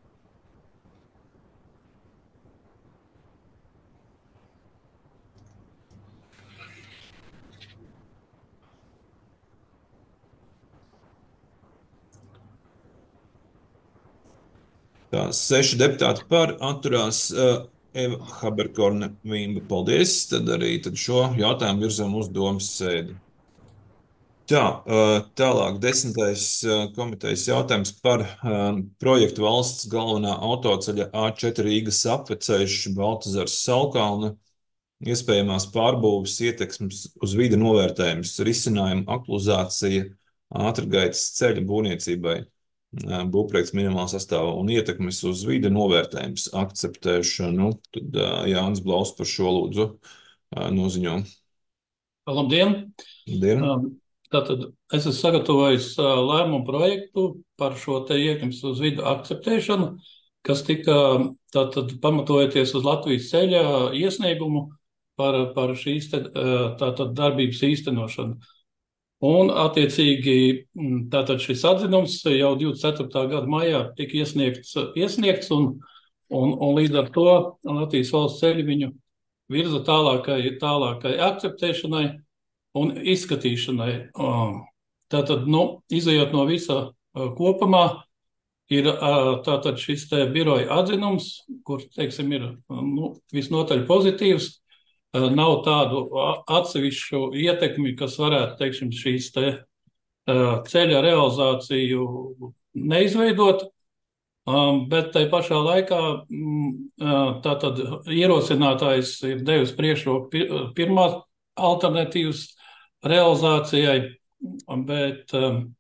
Tā, seši deputāti par, atturās uh, Eva Haberkorne Vimba. Paldies. Tad arī tad šo jautājumu virzam uz domes sēdi. Tā, uh, tālāk desmitais uh, komitejas jautājums par uh, projektu valsts galvenā autoceļa A četri Rīgas apveceļš Baltazars Salkalna, iespējamās pārbūves ietekmes uz vidi novērtējums, risinājumu akluzācija, ātrgaitas ceļa būvniecībai, būvprojekts minimāla sastāvā un ietekmes uz vidi novērtējums akceptēšanu. Tad Jānis Blaus par šo lūdzu noziņo. Labdien! Labdien! Tātad es esmu sagatavojis lēmumu projektu par šo te ietekmes uz vidu akceptēšanu. kas tika tātad pamatojoties uz Latvijas ceļa iesniegumu par, par šīs te, tātad darbības īstenošanu. Un, attiecīgi, tātad šis atzinums jau divdesmit ceturtā gada maijā tika iesniegts, iesniegts un, un, un līdz ar to Latvijas valsts ceļi viņu virza tālākai, tālākai akceptēšanai un izskatīšanai. Tātad, nu, izejot no visa kopumā, ir tātad šis te biroja atzinums, kur, teiksim, ir nu, visnotaļ pozitīvs. Nav tādu atsevišķu ietekmi, kas varētu, teiksim, šīs te ceļa realizāciju neizveidot, bet tai pašā laikā tātad ierosinātājs ir devis priekšroku pirmās alternatīvas realizācijai, bet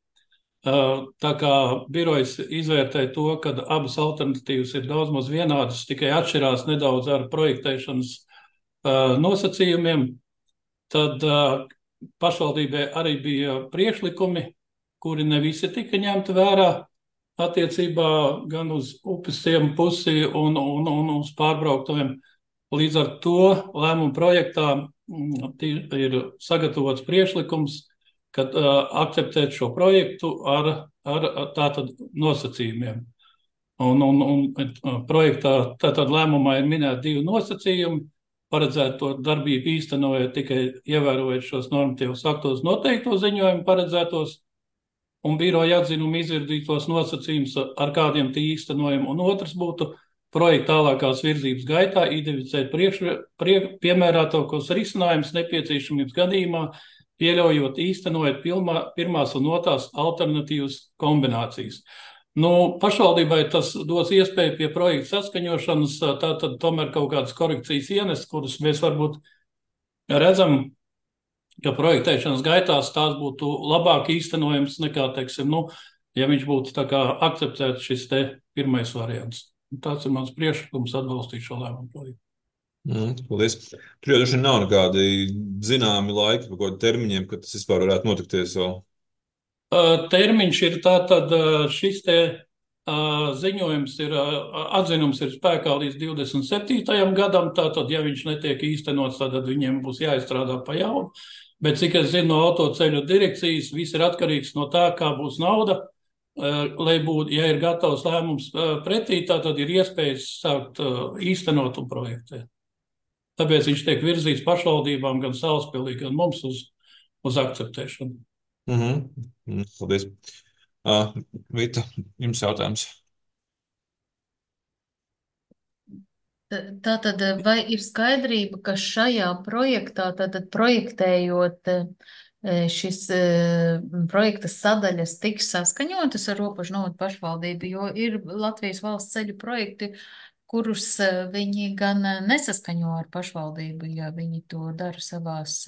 tā kā birojs izvērtē to, ka abas alternatīvas ir daudz maz vienādas, tikai atšķirās nedaudz ar projektēšanas nosacījumiem, tad pašvaldībai arī bija priekšlikumi, kuri ne visi tika ņemti vērā attiecībā gan uz upes ciemu pusi un, un, un uz pārbrauktuviem. Līdz ar to lēmuma projektā ir sagatavots priekšlikums, kad akceptēt šo projektu ar, ar tātad nosacījumiem. Un, un, un projektā tātad lēmumā ir minēti divi nosacījumi. Paredzēt to darbību īstenojot tikai ievērojot šos normatīvos aktos noteikto ziņojumu paredzētos un biroja atzinumu izvirzītos nosacījumus, ar kādiem tie īstenojumi. Un otrs būtu projekta tālākās virzības gaitā identificēt priekš, prie, piemērātākos risinājumus nepieciešamības gadījumā, pieļaujot īstenojot pilmā, pirmās un otrās alternatīvas kombinācijas. Nu, pašvaldībai tas dos iespēju pie projekta saskaņošanas, tātad tomēr kaut kādas korekcijas ienes, kuras mēs varbūt redzam, ka projektēšanas gaitās tās būtu labāk īstenojams nekā, teiksim, nu, ja viņš būtu tā kā akceptēts šis te pirmais variants. Tāds ir mans priekšlikums atbalstīt šo lēmumu projektu. Mm, paldies. Tur jau droši vien nav nekādi zināmi laiki par kaut termiņiem, kad tas vispār varētu notikties vēl. Termiņš ir tātad šis te ziņojums ir, atzinums ir spēkā līdz divdesmit septītajam gadam, tātad, ja viņš netiek īstenots, tad viņiem būs jāizstrādā pa jaunu. Bet, cik es zinu no autoceļu direkcijas, viss ir atkarīgs no tā, kā būs nauda, lai būtu, ja ir gatavs lēmums pretī, tātad ir iespējas sākt īstenot un projektēt. Tāpēc viņš tiek virzīts pašvaldībām gan Salaspilī, gan mums uz, uz akceptēšanu. Mm-hmm. Paldies. Uh, Vita, jums jautājums. Tātad, vai ir skaidrība, ka šajā projektā, tātad projektējot šis projekta sadaļas tiks saskaņotas ar Ropažu novadu pašvaldību, jo ir Latvijas valsts ceļu projekti, kurus viņi gan nesaskaņo ar pašvaldību, ja viņi to dara savās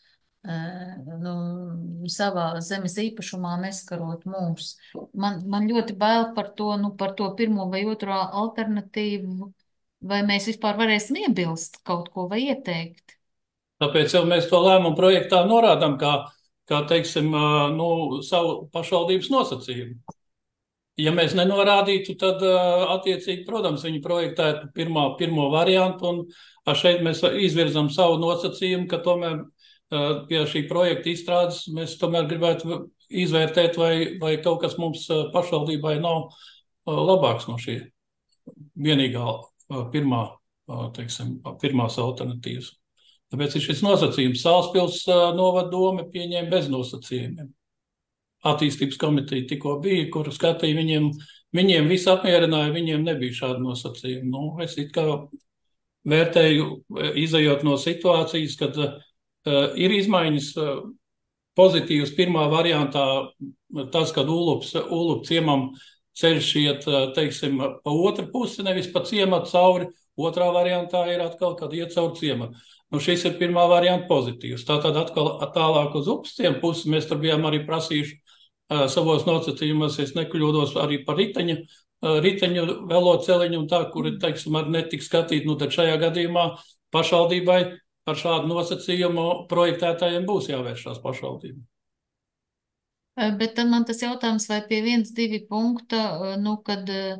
Nu, savā zemes īpašumā neskarot mūs. Man, man ļoti bail par to, nu, par to pirmo vai otro alternatīvu, vai mēs vispār varēsim iebilst kaut ko vai ieteikt. Tāpēc jau mēs to lēmumu projektā norādām, kā, kā teiksim, nu, savu pašvaldības nosacījumu. Ja mēs nenorādītu, tad attiecīgi, protams, viņi projektētu pirmā, pirmo variantu, un šeit mēs izvirzam savu nosacījumu, ka tomēr pie šī projekta izstrādes mēs tomēr gribētu izvērtēt, vai, vai kaut kas mums pašvaldībai nav labāks no šī vienīgā pirmā, teiksim, pirmās alternatīvas. Tāpēc ir šis nosacījums. Salaspils novada doma pieņēma bez nosacījumiem. Attīstības komiteja tikko bija, kuru skatīja, viņiem, viņiem viss apmierināja, viņiem nebija šāda nosacījuma. Nu, es it kā vērtēju, izejot no situācijas, kad uh, ir izmaiņas uh, pozitīvas pirmā variantā, tas, kad Ulups, Ulup ciemam ceļš iet, teiksim, pa otru pusi, nevis pa ciematu cauri. Otrā variantā ir atkal, kad iet cauri ciematu. Nu, šis ir pirmā varianta pozitīvs. Tātad atkal tālāk uz upes ciemu pusi mēs tur bijām arī prasījuši uh, savos nosacījumos, es nekļūdos arī par riteņu, uh, riteņu veloceliņu un tā, kuri, teiksim, arī netika skatīt. Nu, tad šajā gadījumā pašvaldībai ar šādu nosacījumu projektētājiem būs jāvēršās pašvaldībai. Bet tad man tas jautājums, vai pie viens, divi punkta, nu, kad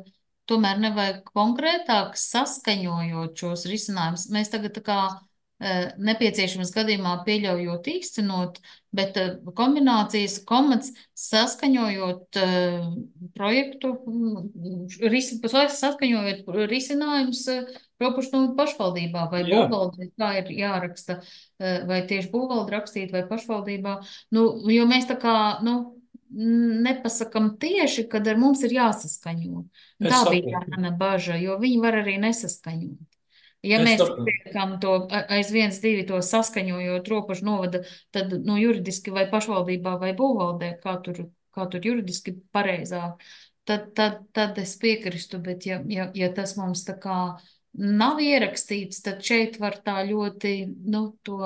tomēr nevajag konkrētāk saskaņojot šos risinājumus. Mēs tagad tā kā eh, nepieciešams gadījumā pieļaujot īstenot, bet eh, kombinācijas komats saskaņojot eh, projektu, mm, risi, saskaņojot risinājumus eh, robežu pašvaldībā vai Jā. būvvaldē, kā ir jāraksta, eh, vai tieši būvvalde rakstīt vai pašvaldībā. Nu, jo mēs tā kā, nu, nepasakam tieši, kad ar mums ir jāsaskaņo. Es Tā bija tā saprotu. mana baža, jo viņi var arī nesaskaņot. Ja Es mēs saprotu. liekam to a- aiz viens, divi to saskaņojot robežu novada, tad nu, juridiski vai pašvaldībā vai būvvaldē, kā tur, kā tur juridiski pareizāk, tad, tad, tad es piekristu, bet ja, ja, ja tas mums tā kā nav ierakstīts, tad šeit var tā ļoti, nu, to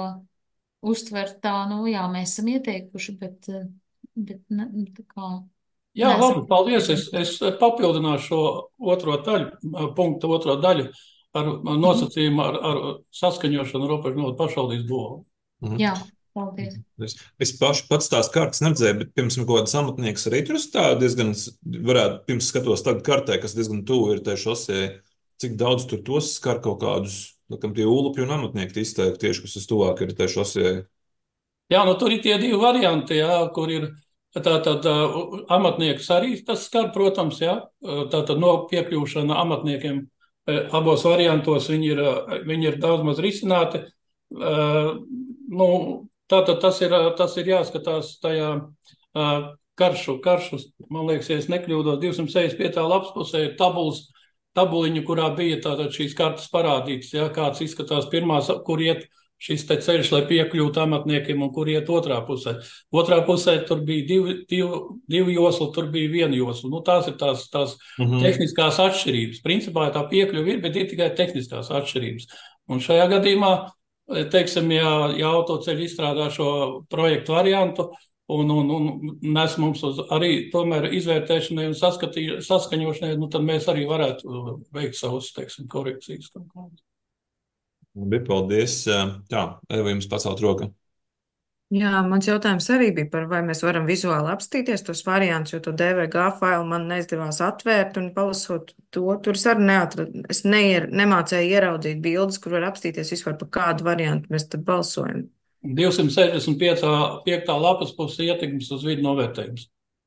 uztvert tā, nu, jā, mēs esam ieteikuši, bet, eh, bet ne, nu, tā kā. Jā, neesam- labi, paldies. Es, es papildināšu šo otro daļu, punktu otro daļu ar ar nosacījumu ar, ar saskaņošanu robežu novada pašvaldības būvvaldi. Mhm. Jā, paldies. Es, es pašu pats tās kartas neredzēju, bet pirms kaut kādas amatniekas arī tur tā diezgan, s- varētu, pirms skatos tagad kartē, kas diezgan tuvu ir tai šosei, cik daudz tur tos skar kaut kādus, laikam tie ūlupju un amatnieki izteikti tieši, kas uz tuvāk ir tai šosei. Jā, nu tur ir tie divi varianti, jā, kur ir tātad uh, amatniekus arī tas skar, protams, jā, tātad no piekļūšana amatniekiem uh, abos variantos viņi ir, uh, viņi ir daudz maz risināti. Uh, nu, tātad tas ir, uh, tas ir jāskatās tajā uh, karšu, karšu, man liekas, ja es nekļūdos, divsimt sešdesmit piecā lapspusē ir tabulas, tabuliņa, kurā bija tātad šīs kartas parādītas, jā, kāds izskatās pirmās, kur iet šis te ceļš, lai piekļūtu amatniekiem un kur iet otrā pusē. Otrā pusē tur bija divi, divi, divi josli, tur bija viena josla. Nu, tās ir tās, tās Mhm. tehniskās atšķirības. Principā tā piekļuva ir, bet ir tikai tehniskās atšķirības. Un šajā gadījumā, teiksim, ja, ja autoceļi izstrādā šo projektu variantu un, un, un nes mums uz arī tomēr izvērtēšanai un saskatī- saskaņošanai, nu, tad mēs arī varētu veikt savus, teiksim, korekcijas. Labi, paldies. Tā, Eva, jums pacelt roka. Jā, mans jautājums arī bija par, vai mēs varam vizuāli apstīties tos variantus, jo to D V G failu man neizdevās atvērt un palasot to, tur es arī neatradu, es neier, nemācēju ieraudzīt bildes, kur var apstīties vispār par kādu variantu mēs tad balsojam. divsimt sešdesmit piecā lapas puse ietekmes uz vidu novērtējums.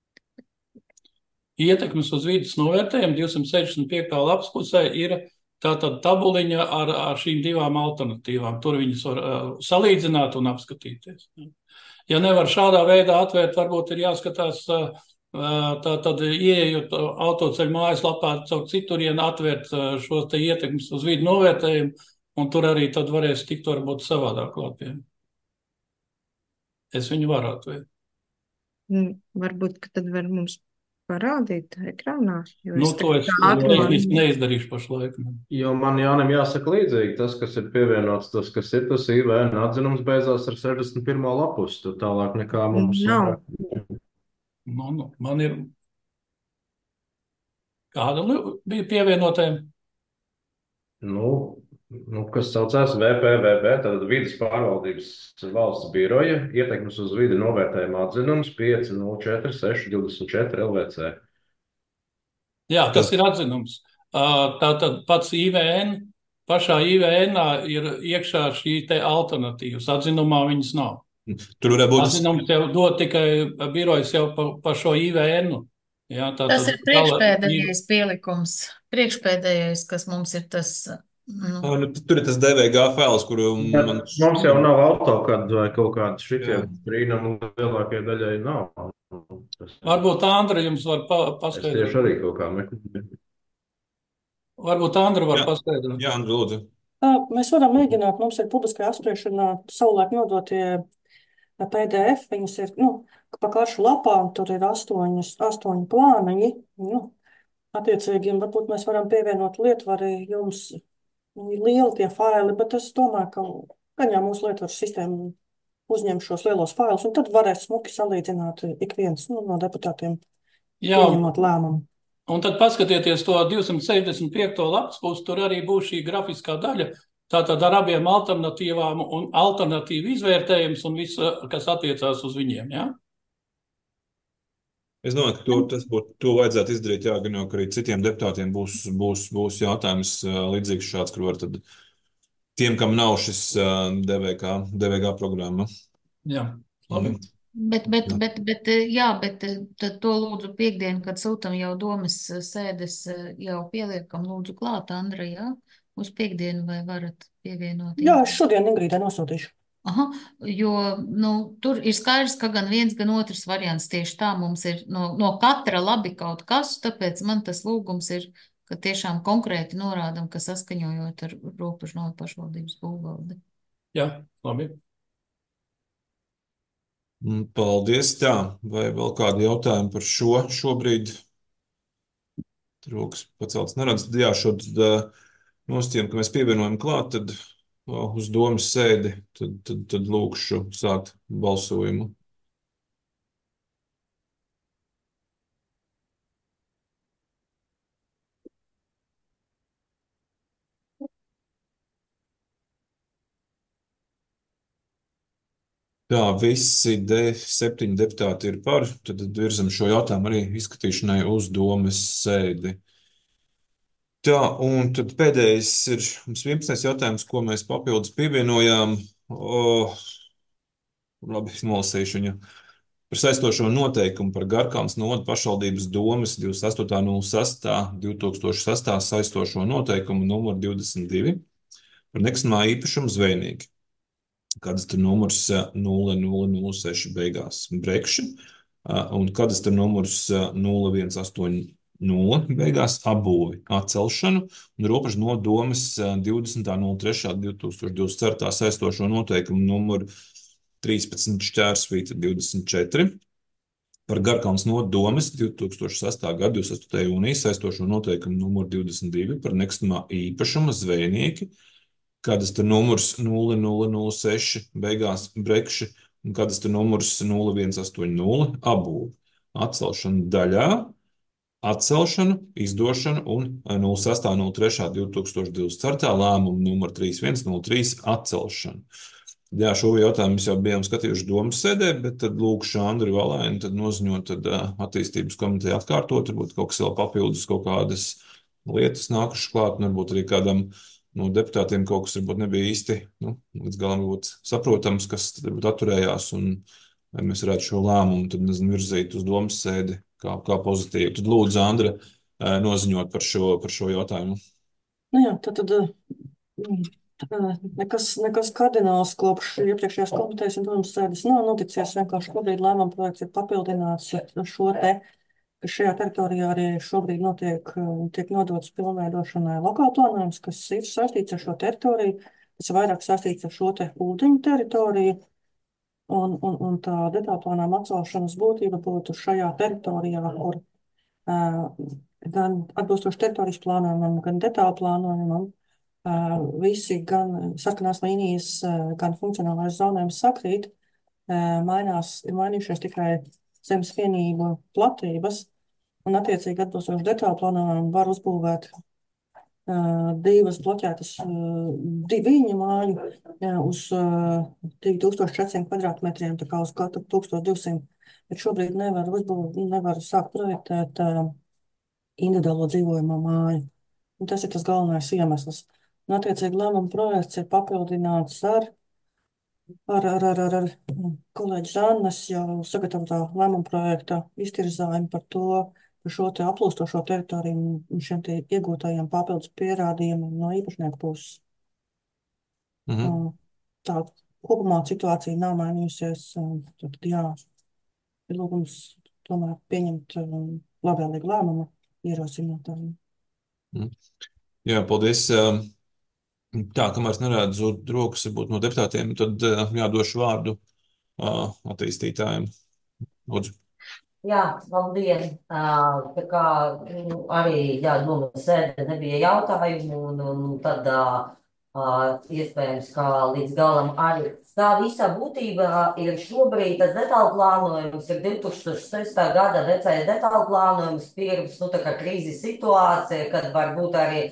Ietekmes uz vidas novērtējumu divsimt sešdesmit piecā lapas pusē ir tātad tabuliņa ar, ar šīm divām alternatīvām. Tur viņas var uh, salīdzināt un apskatīties. Ja nevar šādā veidā atvērt, varbūt ir jāskatās uh, tātad ieejot autoceļu mājaslapā caur citurienu atvērt uh, šos te ietekmes uz vidu novērtējumu, un tur arī tad varēs tikt varbūt savādāk klāt pie. Es viņu varu atvērt. Mm, Varbūt, ka tad var mums parādīt ekrānā, jo Nu, es to es tā ātri man- tehniski neizdarīšu pašlaik. Jo man Jānim jāsaka līdzīgi, tas, kas ir pievienots, tas, kas ir tas I V N atzinums beidzās ar sešdesmit pirmo lapus, tur tālāk nekā mums. Nav. Nu, nu, man ir kāda li- bija pievienotēm? Nu, nu, kas saucās V P V B, tad vidas pārvaldības valsts biroja, ietekmes uz vidi novērtējuma atzinums pieci nulle četri seši divdesmit četri L V C. Jā, tas ir atzinums. Ā, Tātad pats I V N, pašā I V N ir iekšā šī te alternatīvas. Atzinumā viņas nav. Tur varētu būt tas- Atzinums jau dod tikai birojas jau pa, pa šo I V N. Jā, tā, Tas tad ir priekšpēdējais pielikums, priekšpēdējais, kas mums ir tas, nu, Ā, nu, tur ir tas D V G fails, kuru Bet man. mums jau nav autokad vai kaut kāda šitie Jā. brīnumi lielākajai daļai nav. Tas- Varbūt Andra jums var pa, Es tieši paskaidrot. arī kaut kā meklēju. Varbūt Andra var Jā. paskaidrot. Jā, Andra, lūdzu. Ā, Mēs varam mēģināt, mums ir publiskajā apspriešanā savulaik nodotie P D F, viņas ir, nu, pa karšu lapām, tur ir astoņas, astoņi plāniņi, nu, attiecīgi, un varbūt mēs varam pievienot lietvari jums, nu, ir lieli tie faili, bet es domāju, ka gan jau mūsu lietvaras sistēma uzņem šos lielos failus, un tad varēs smuki salīdzināt ik viens, nu, no deputātiem Jā, pieņemot lēmumu. un tad paskatieties to divsimt sešdesmit piekto lapas pusi, tur arī būs šī grafiskā daļa, tātad ar abiem alternatīvām un alternatīvu izvērtējums un viss, kas attiecās uz viņiem, jā? Es domāju, ka to, tas būtu, to vajadzētu izdarīt, jā, gan jau, ka arī citiem deputātiem būs, būs, būs jautājums ā, līdzīgs šāds, kur var tad tiem, kam nav šis ā, D V K, D V G programma. Jā, labi. Mhm. Bet, bet, Jā. bet, bet, eh, jā, bet eh, tad to lūdzu piekdienu, kad sūtam jau domas eh, sēdes, eh, jau pieliekam lūdzu klāt, Andra, jā, uz piekdienu vai varat pievienot? Jā, es šodien Ingrīdai nosūtīšu. Aha, jo, nu, tur ir skaidrs, ka gan viens, gan otrs variants tieši tā mums ir no, no katra labi kaut kas, tāpēc man tas lūgums ir, ka tiešām konkrēti norādam, ka saskaņojot ar robežu no pašvaldības būvvaldi. Jā, labi. Mm, Paldies, tā. Vai vēl kādi jautājumi par šo šobrīd? Rokas pacelts neredz. Tad jā, šo tad, ā, nosacījumu, ka mēs pievienojam klāt, tad ā, uz domas sēdi, tad, tad, tad lūkšu sākt balsojumu. Tā, visi D septiņi deputāti ir par, tad virzam šo jautājumu arī izskatīšanai uz domas sēdi. Tā, un tad pēdējais ir mums vienpadsmitais jautājums, ko mēs papildus pievienojām. O, labi, nolasīšu viņu. Par saistošo noteikumu par Garkalnes novada pašvaldības domes divdesmit astotā nulle sestā divi tūkstoši sestā saistošo noteikumu numur divdesmit divi par nekustamā īpašuma zvejnieki. Kādas tur numurs ā, nulle nulle nulle seši beigās Brekši, ā, un kādas tur numurs ā, nulle viens astoņi nulle beigās Abūvi atcelšanu un robežu no domes ā, divdesmitā nulle trešā divi tūkstoši divdesmit ceturtā saistošo noteikumu numuru trīspadsmit šķērsvīta divdesmit četri par Garkalnes novada domes divi tūkstoši sestā gada divdesmit astotajā jūnijā saistošo noteikumu numuru divdesmit divi par nekustamā īpašuma zvejnieki, kādas tur numurs nulle nulle nulle seši beigās Brekši un kādas tur numurs nulle viens astoņi nulle Abūvi atcelšanu daļā, atcelšanu, izdošanu un nulle sestā nulle trešā divi tūkstoši divdesmit ceturtā lēmumu numur trīs viens nulle trīs atcelšanu. Jā, šo jautājumu mēs jau bijām skatījuši domas sēdē, bet tad lūkšu Andri Valēnu tad noziņot tad, ā, attīstības komiteja atkārtot, varbūt kaut kas vēl papildus, kaut kādas lietas nākušas klāt, un varbūt arī kādam no deputātiem kaut kas varbūt nebija īsti nu, līdz galam varbūt saprotams, kas tad varbūt atturējās, un vai mēs varētu šo lēmumu tad, nezinu, virzīt uz domas sēdi kā, kā pozitīvu. Tad lūdzu, Andra, ā, noziņot par šo, par šo jautājumu. Nu jā, tad, tad mm, tā, nekas, nekas kardināls kopš iepriekšējās komitejas un domas sēdes nav noticies. Vienkārši šobrīd lēmuma projekts ir papildināts ar šo te, ka šajā teritorijā arī šobrīd notiek, uh, tiek nodots pilnveidošanai lokāla plānojums, kas ir saistīts ar šo teritoriju, kas ir vairāk saistīts ar šo te ūdeņu teritoriju. Un, un, un tā detaļplānām atcelšanas būtība būtu šajā teritorijā, kur uh, gan atbilstoši teritorijas plānojumam, gan detālu plānojumam, uh, visi gan sarkanās līnijas, uh, gan funkcionālais zonējums sakrīt, uh, mainās, ir mainījušies tikai zemes vienību platības, un attiecīgi atbilstoši detālu plānojumam var uzbūvēt uh, divas bloķētas, uh, divu viļņu māju uh, uz uh, divi tūkstoši četrsimt kvadrātmetriem, tā kā uz katru tūkstoš divsimt. Bet šobrīd nevar uzbūvēt, nevar sākt projektēt uh, individuālo dzīvojamo māju. Un tas ir tas galvenais iemesls. Un, attiecīgi, lēmuma projekts ir papildināts ar, ar, ar, ar, ar, ar kolēģi Žannes jau sagatavotā lēmuma projekta iztirzājumu par to, par šo te aplūstošo teritoriju un šiem te iegūtajiem papildus pierādījumiem no īpašnieku puses. Mhm. Un tā kopumā situācija nav mainījusies. un Tad, jā, ir lūgums tomēr pieņemt um, labvēlīgu lēmumu ierosinātājiem. Mhm. Jā, paldies. ā, Tā, kamēr es neredzu rokas varbūt no deputātiem, tad ā, jādošu vārdu ā, attīstītājiem. Lūdzu. Jā, labdien. Ā, Tā kā nu, arī jā, domas sēde nebija jautājumu, un, un tad ā, ā, iespējams, ka līdz galam arī tā visa būtība ir šobrīd tas detālu plānojums, ir divi tūkstoši sestā gada vecais detālu plānojums pirms, nu, tā kā krīzes situācija, kad varbūt arī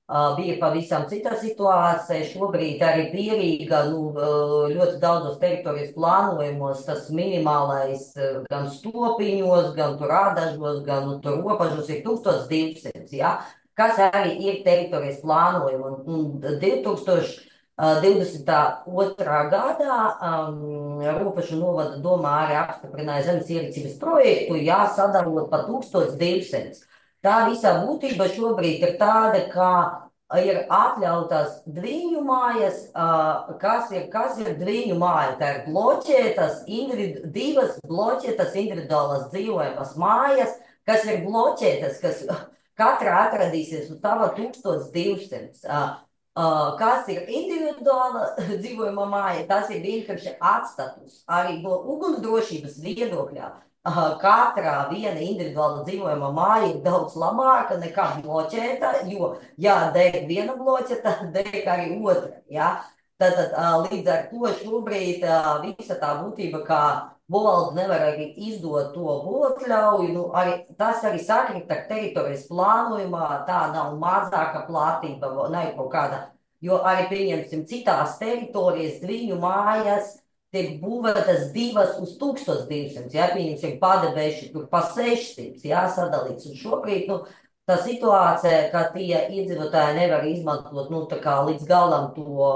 Uh, bija pavisam cita situācija. Šobrīd arī Pierīga, nu, uh, ļoti daudzos teritorijas plānojumos tas minimālais uh, gan stopiņos, gan tur ādažos, gan nu, tur robežos ir tūkstoš divsimt, ja? Kas arī ir teritorijas plānojumi. Un, un divi tūkstoši divdesmit otrā gadā um, Robežu novada domā arī apstiprināja zemes ierīcības projektu, jāsadalot pa tūkstoš divsimt. Tā visā būtība šobrīd ir tāda, ka ir atļautas dviņu mājas, uh, kas ir, kas ir dviņu māja. Tā ir bloķētas, individu, divas bloķētas individuālas dzīvojamas mājas, kas ir bloķētas, kas katra atradīsies uz sava tūkstoš divsimt. Uh, uh, kas ir individuāla dzīvojama māja, tas ir vienkārši atstatus arī no ugunsdrošības viedokļā. Katrā viena individuāla dzīvojama māja ir daudz labāka nekā bloķēta, jo, ja deg viena bloķa, tad deg arī otra, ja? Tad līdz ar to šobrīd visa tā būtība, kā valde nevar arī izdot to būvotļauju, nu, arī, tas arī sakrīt ar teritorijas plānojumā, tā nav mazāka platība, nav kaut kāda, jo arī, pieņemsim, citās teritorijas dviņu mājas tiek būvētas divas uz tūkstoš divsimt, ja, pieņemsim, padebeši tur pa sešsimt, jā, sadalīts. Un šobrīd, nu, tā situācija, ka tie iedzīvotāji nevar izmantot, nu, tā kā līdz galam to,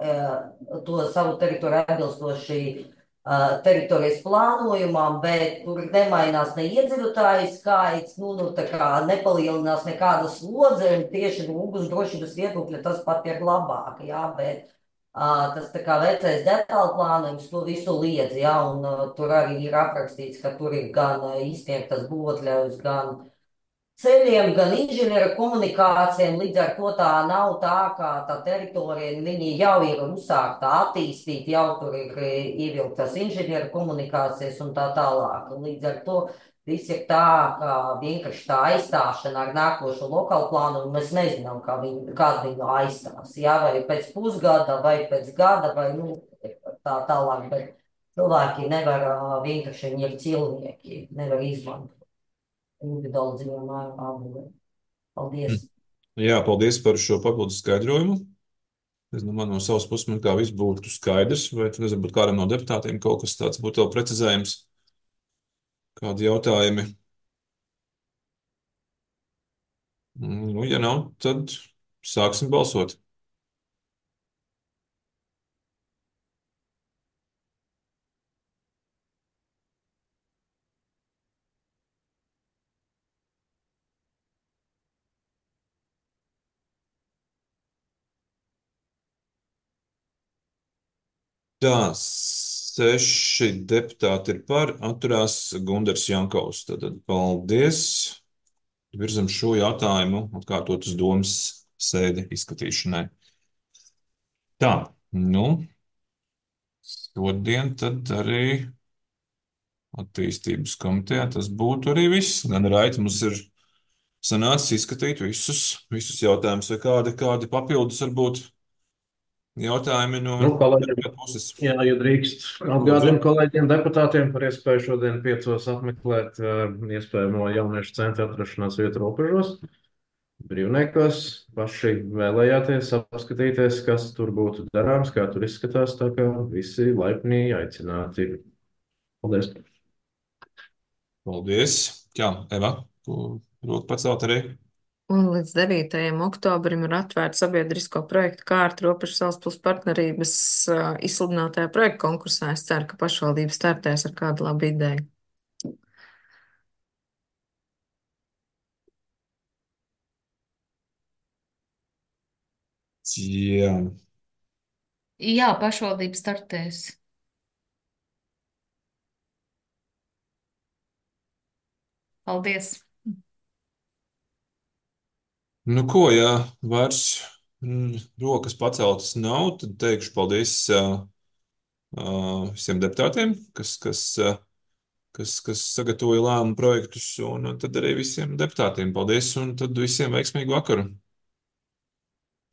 to savu teritoriju atbilstoši uh, teritorijas plānojumam, bet tur nemainās ne iedzīvotāju skaits, nu, nu, tā kā nepalielinās nekāda slodze, un tieši no ugunsdrošības viedokļa tas pat ir labāk, jā, bet Uh, tas tā kā vecais detālu plānojums to visu liedz, ja, un uh, tur arī ir aprakstīts, ka tur ir gan uh, izsniegtas būvotļaujas, gan ceļiem, gan inženieru komunikācijām, līdz ar to tā nav tā, kā tā teritorija, viņi jau ir uzsākta attīstīt, jau tur ir ievilktas inženieru komunikācijas un tā tālāk. Līdz ar to viss ir tā, ka vienkārši tā aizstāšana ar nākošo lokālu plānu, un mēs nezinām, kā viņu, kādu viņu aizstās, jā, vai pēc pusgada, vai pēc gada, vai, nu, tā tālāk, bet cilvēki nevar vienkārši, viņi ir cilvēki, nevar izmantot individuāli dzīvojumu apbūvē. Paldies! Jā, paldies par šo papildus skaidrojumu. Es domāju, no savas puses man kā viss būtu skaidrs, vai nezinu, būt kādam no deputātiem kaut kas tāds būtu vēl precizējums. Kādi jautājumi? Nu, ja nav, tad sāksim balsot. Tā, seši deputāti ir par, atturās Gundars Jankovs. Tad paldies. Virzam šo jautājumu atkārtot uz domas sēdi izskatīšanai. Tā, nu, šodien tad arī attīstības komitejā tas būtu arī viss. Gan raiti mums ir sanācis izskatīt visus, visus jautājumus, vai kādi, kādi papildus varbūt jautājumi no Nu, kolēģiem, deputātu puses. jā, ja drīkst, atgādinu kolēģiem deputātiem par iespēju šodien piecos apmeklēt uh, iespējamo jauniešu centra atrašanās vietu Robežos, brīvniekos. Paši vēlējāties apskatīties, kas tur būtu darāms, kā tur izskatās, tā kā visi laipni aicināti. Paldies! Paldies! Jā, Eva, roku pacelt arī. Un līdz devītajam oktobrim ir atvērta sabiedrisko projektu kārta Robežu salas plus partnerības uh, izsludinātajā projekta konkursā. Es ceru, ka pašvaldība startēs ar kādu labu ideju. Jā. Jā, pašvaldība startēs. Paldies! Nu, ko, ja vairs mm, rokas paceltas nav, tad teikšu paldies uh, uh, visiem deputātiem, kas, kas, uh, kas, kas sagatavoja lēmumu projektus, un tad arī visiem deputātiem paldies, un tad visiem veiksmīgu vakaru!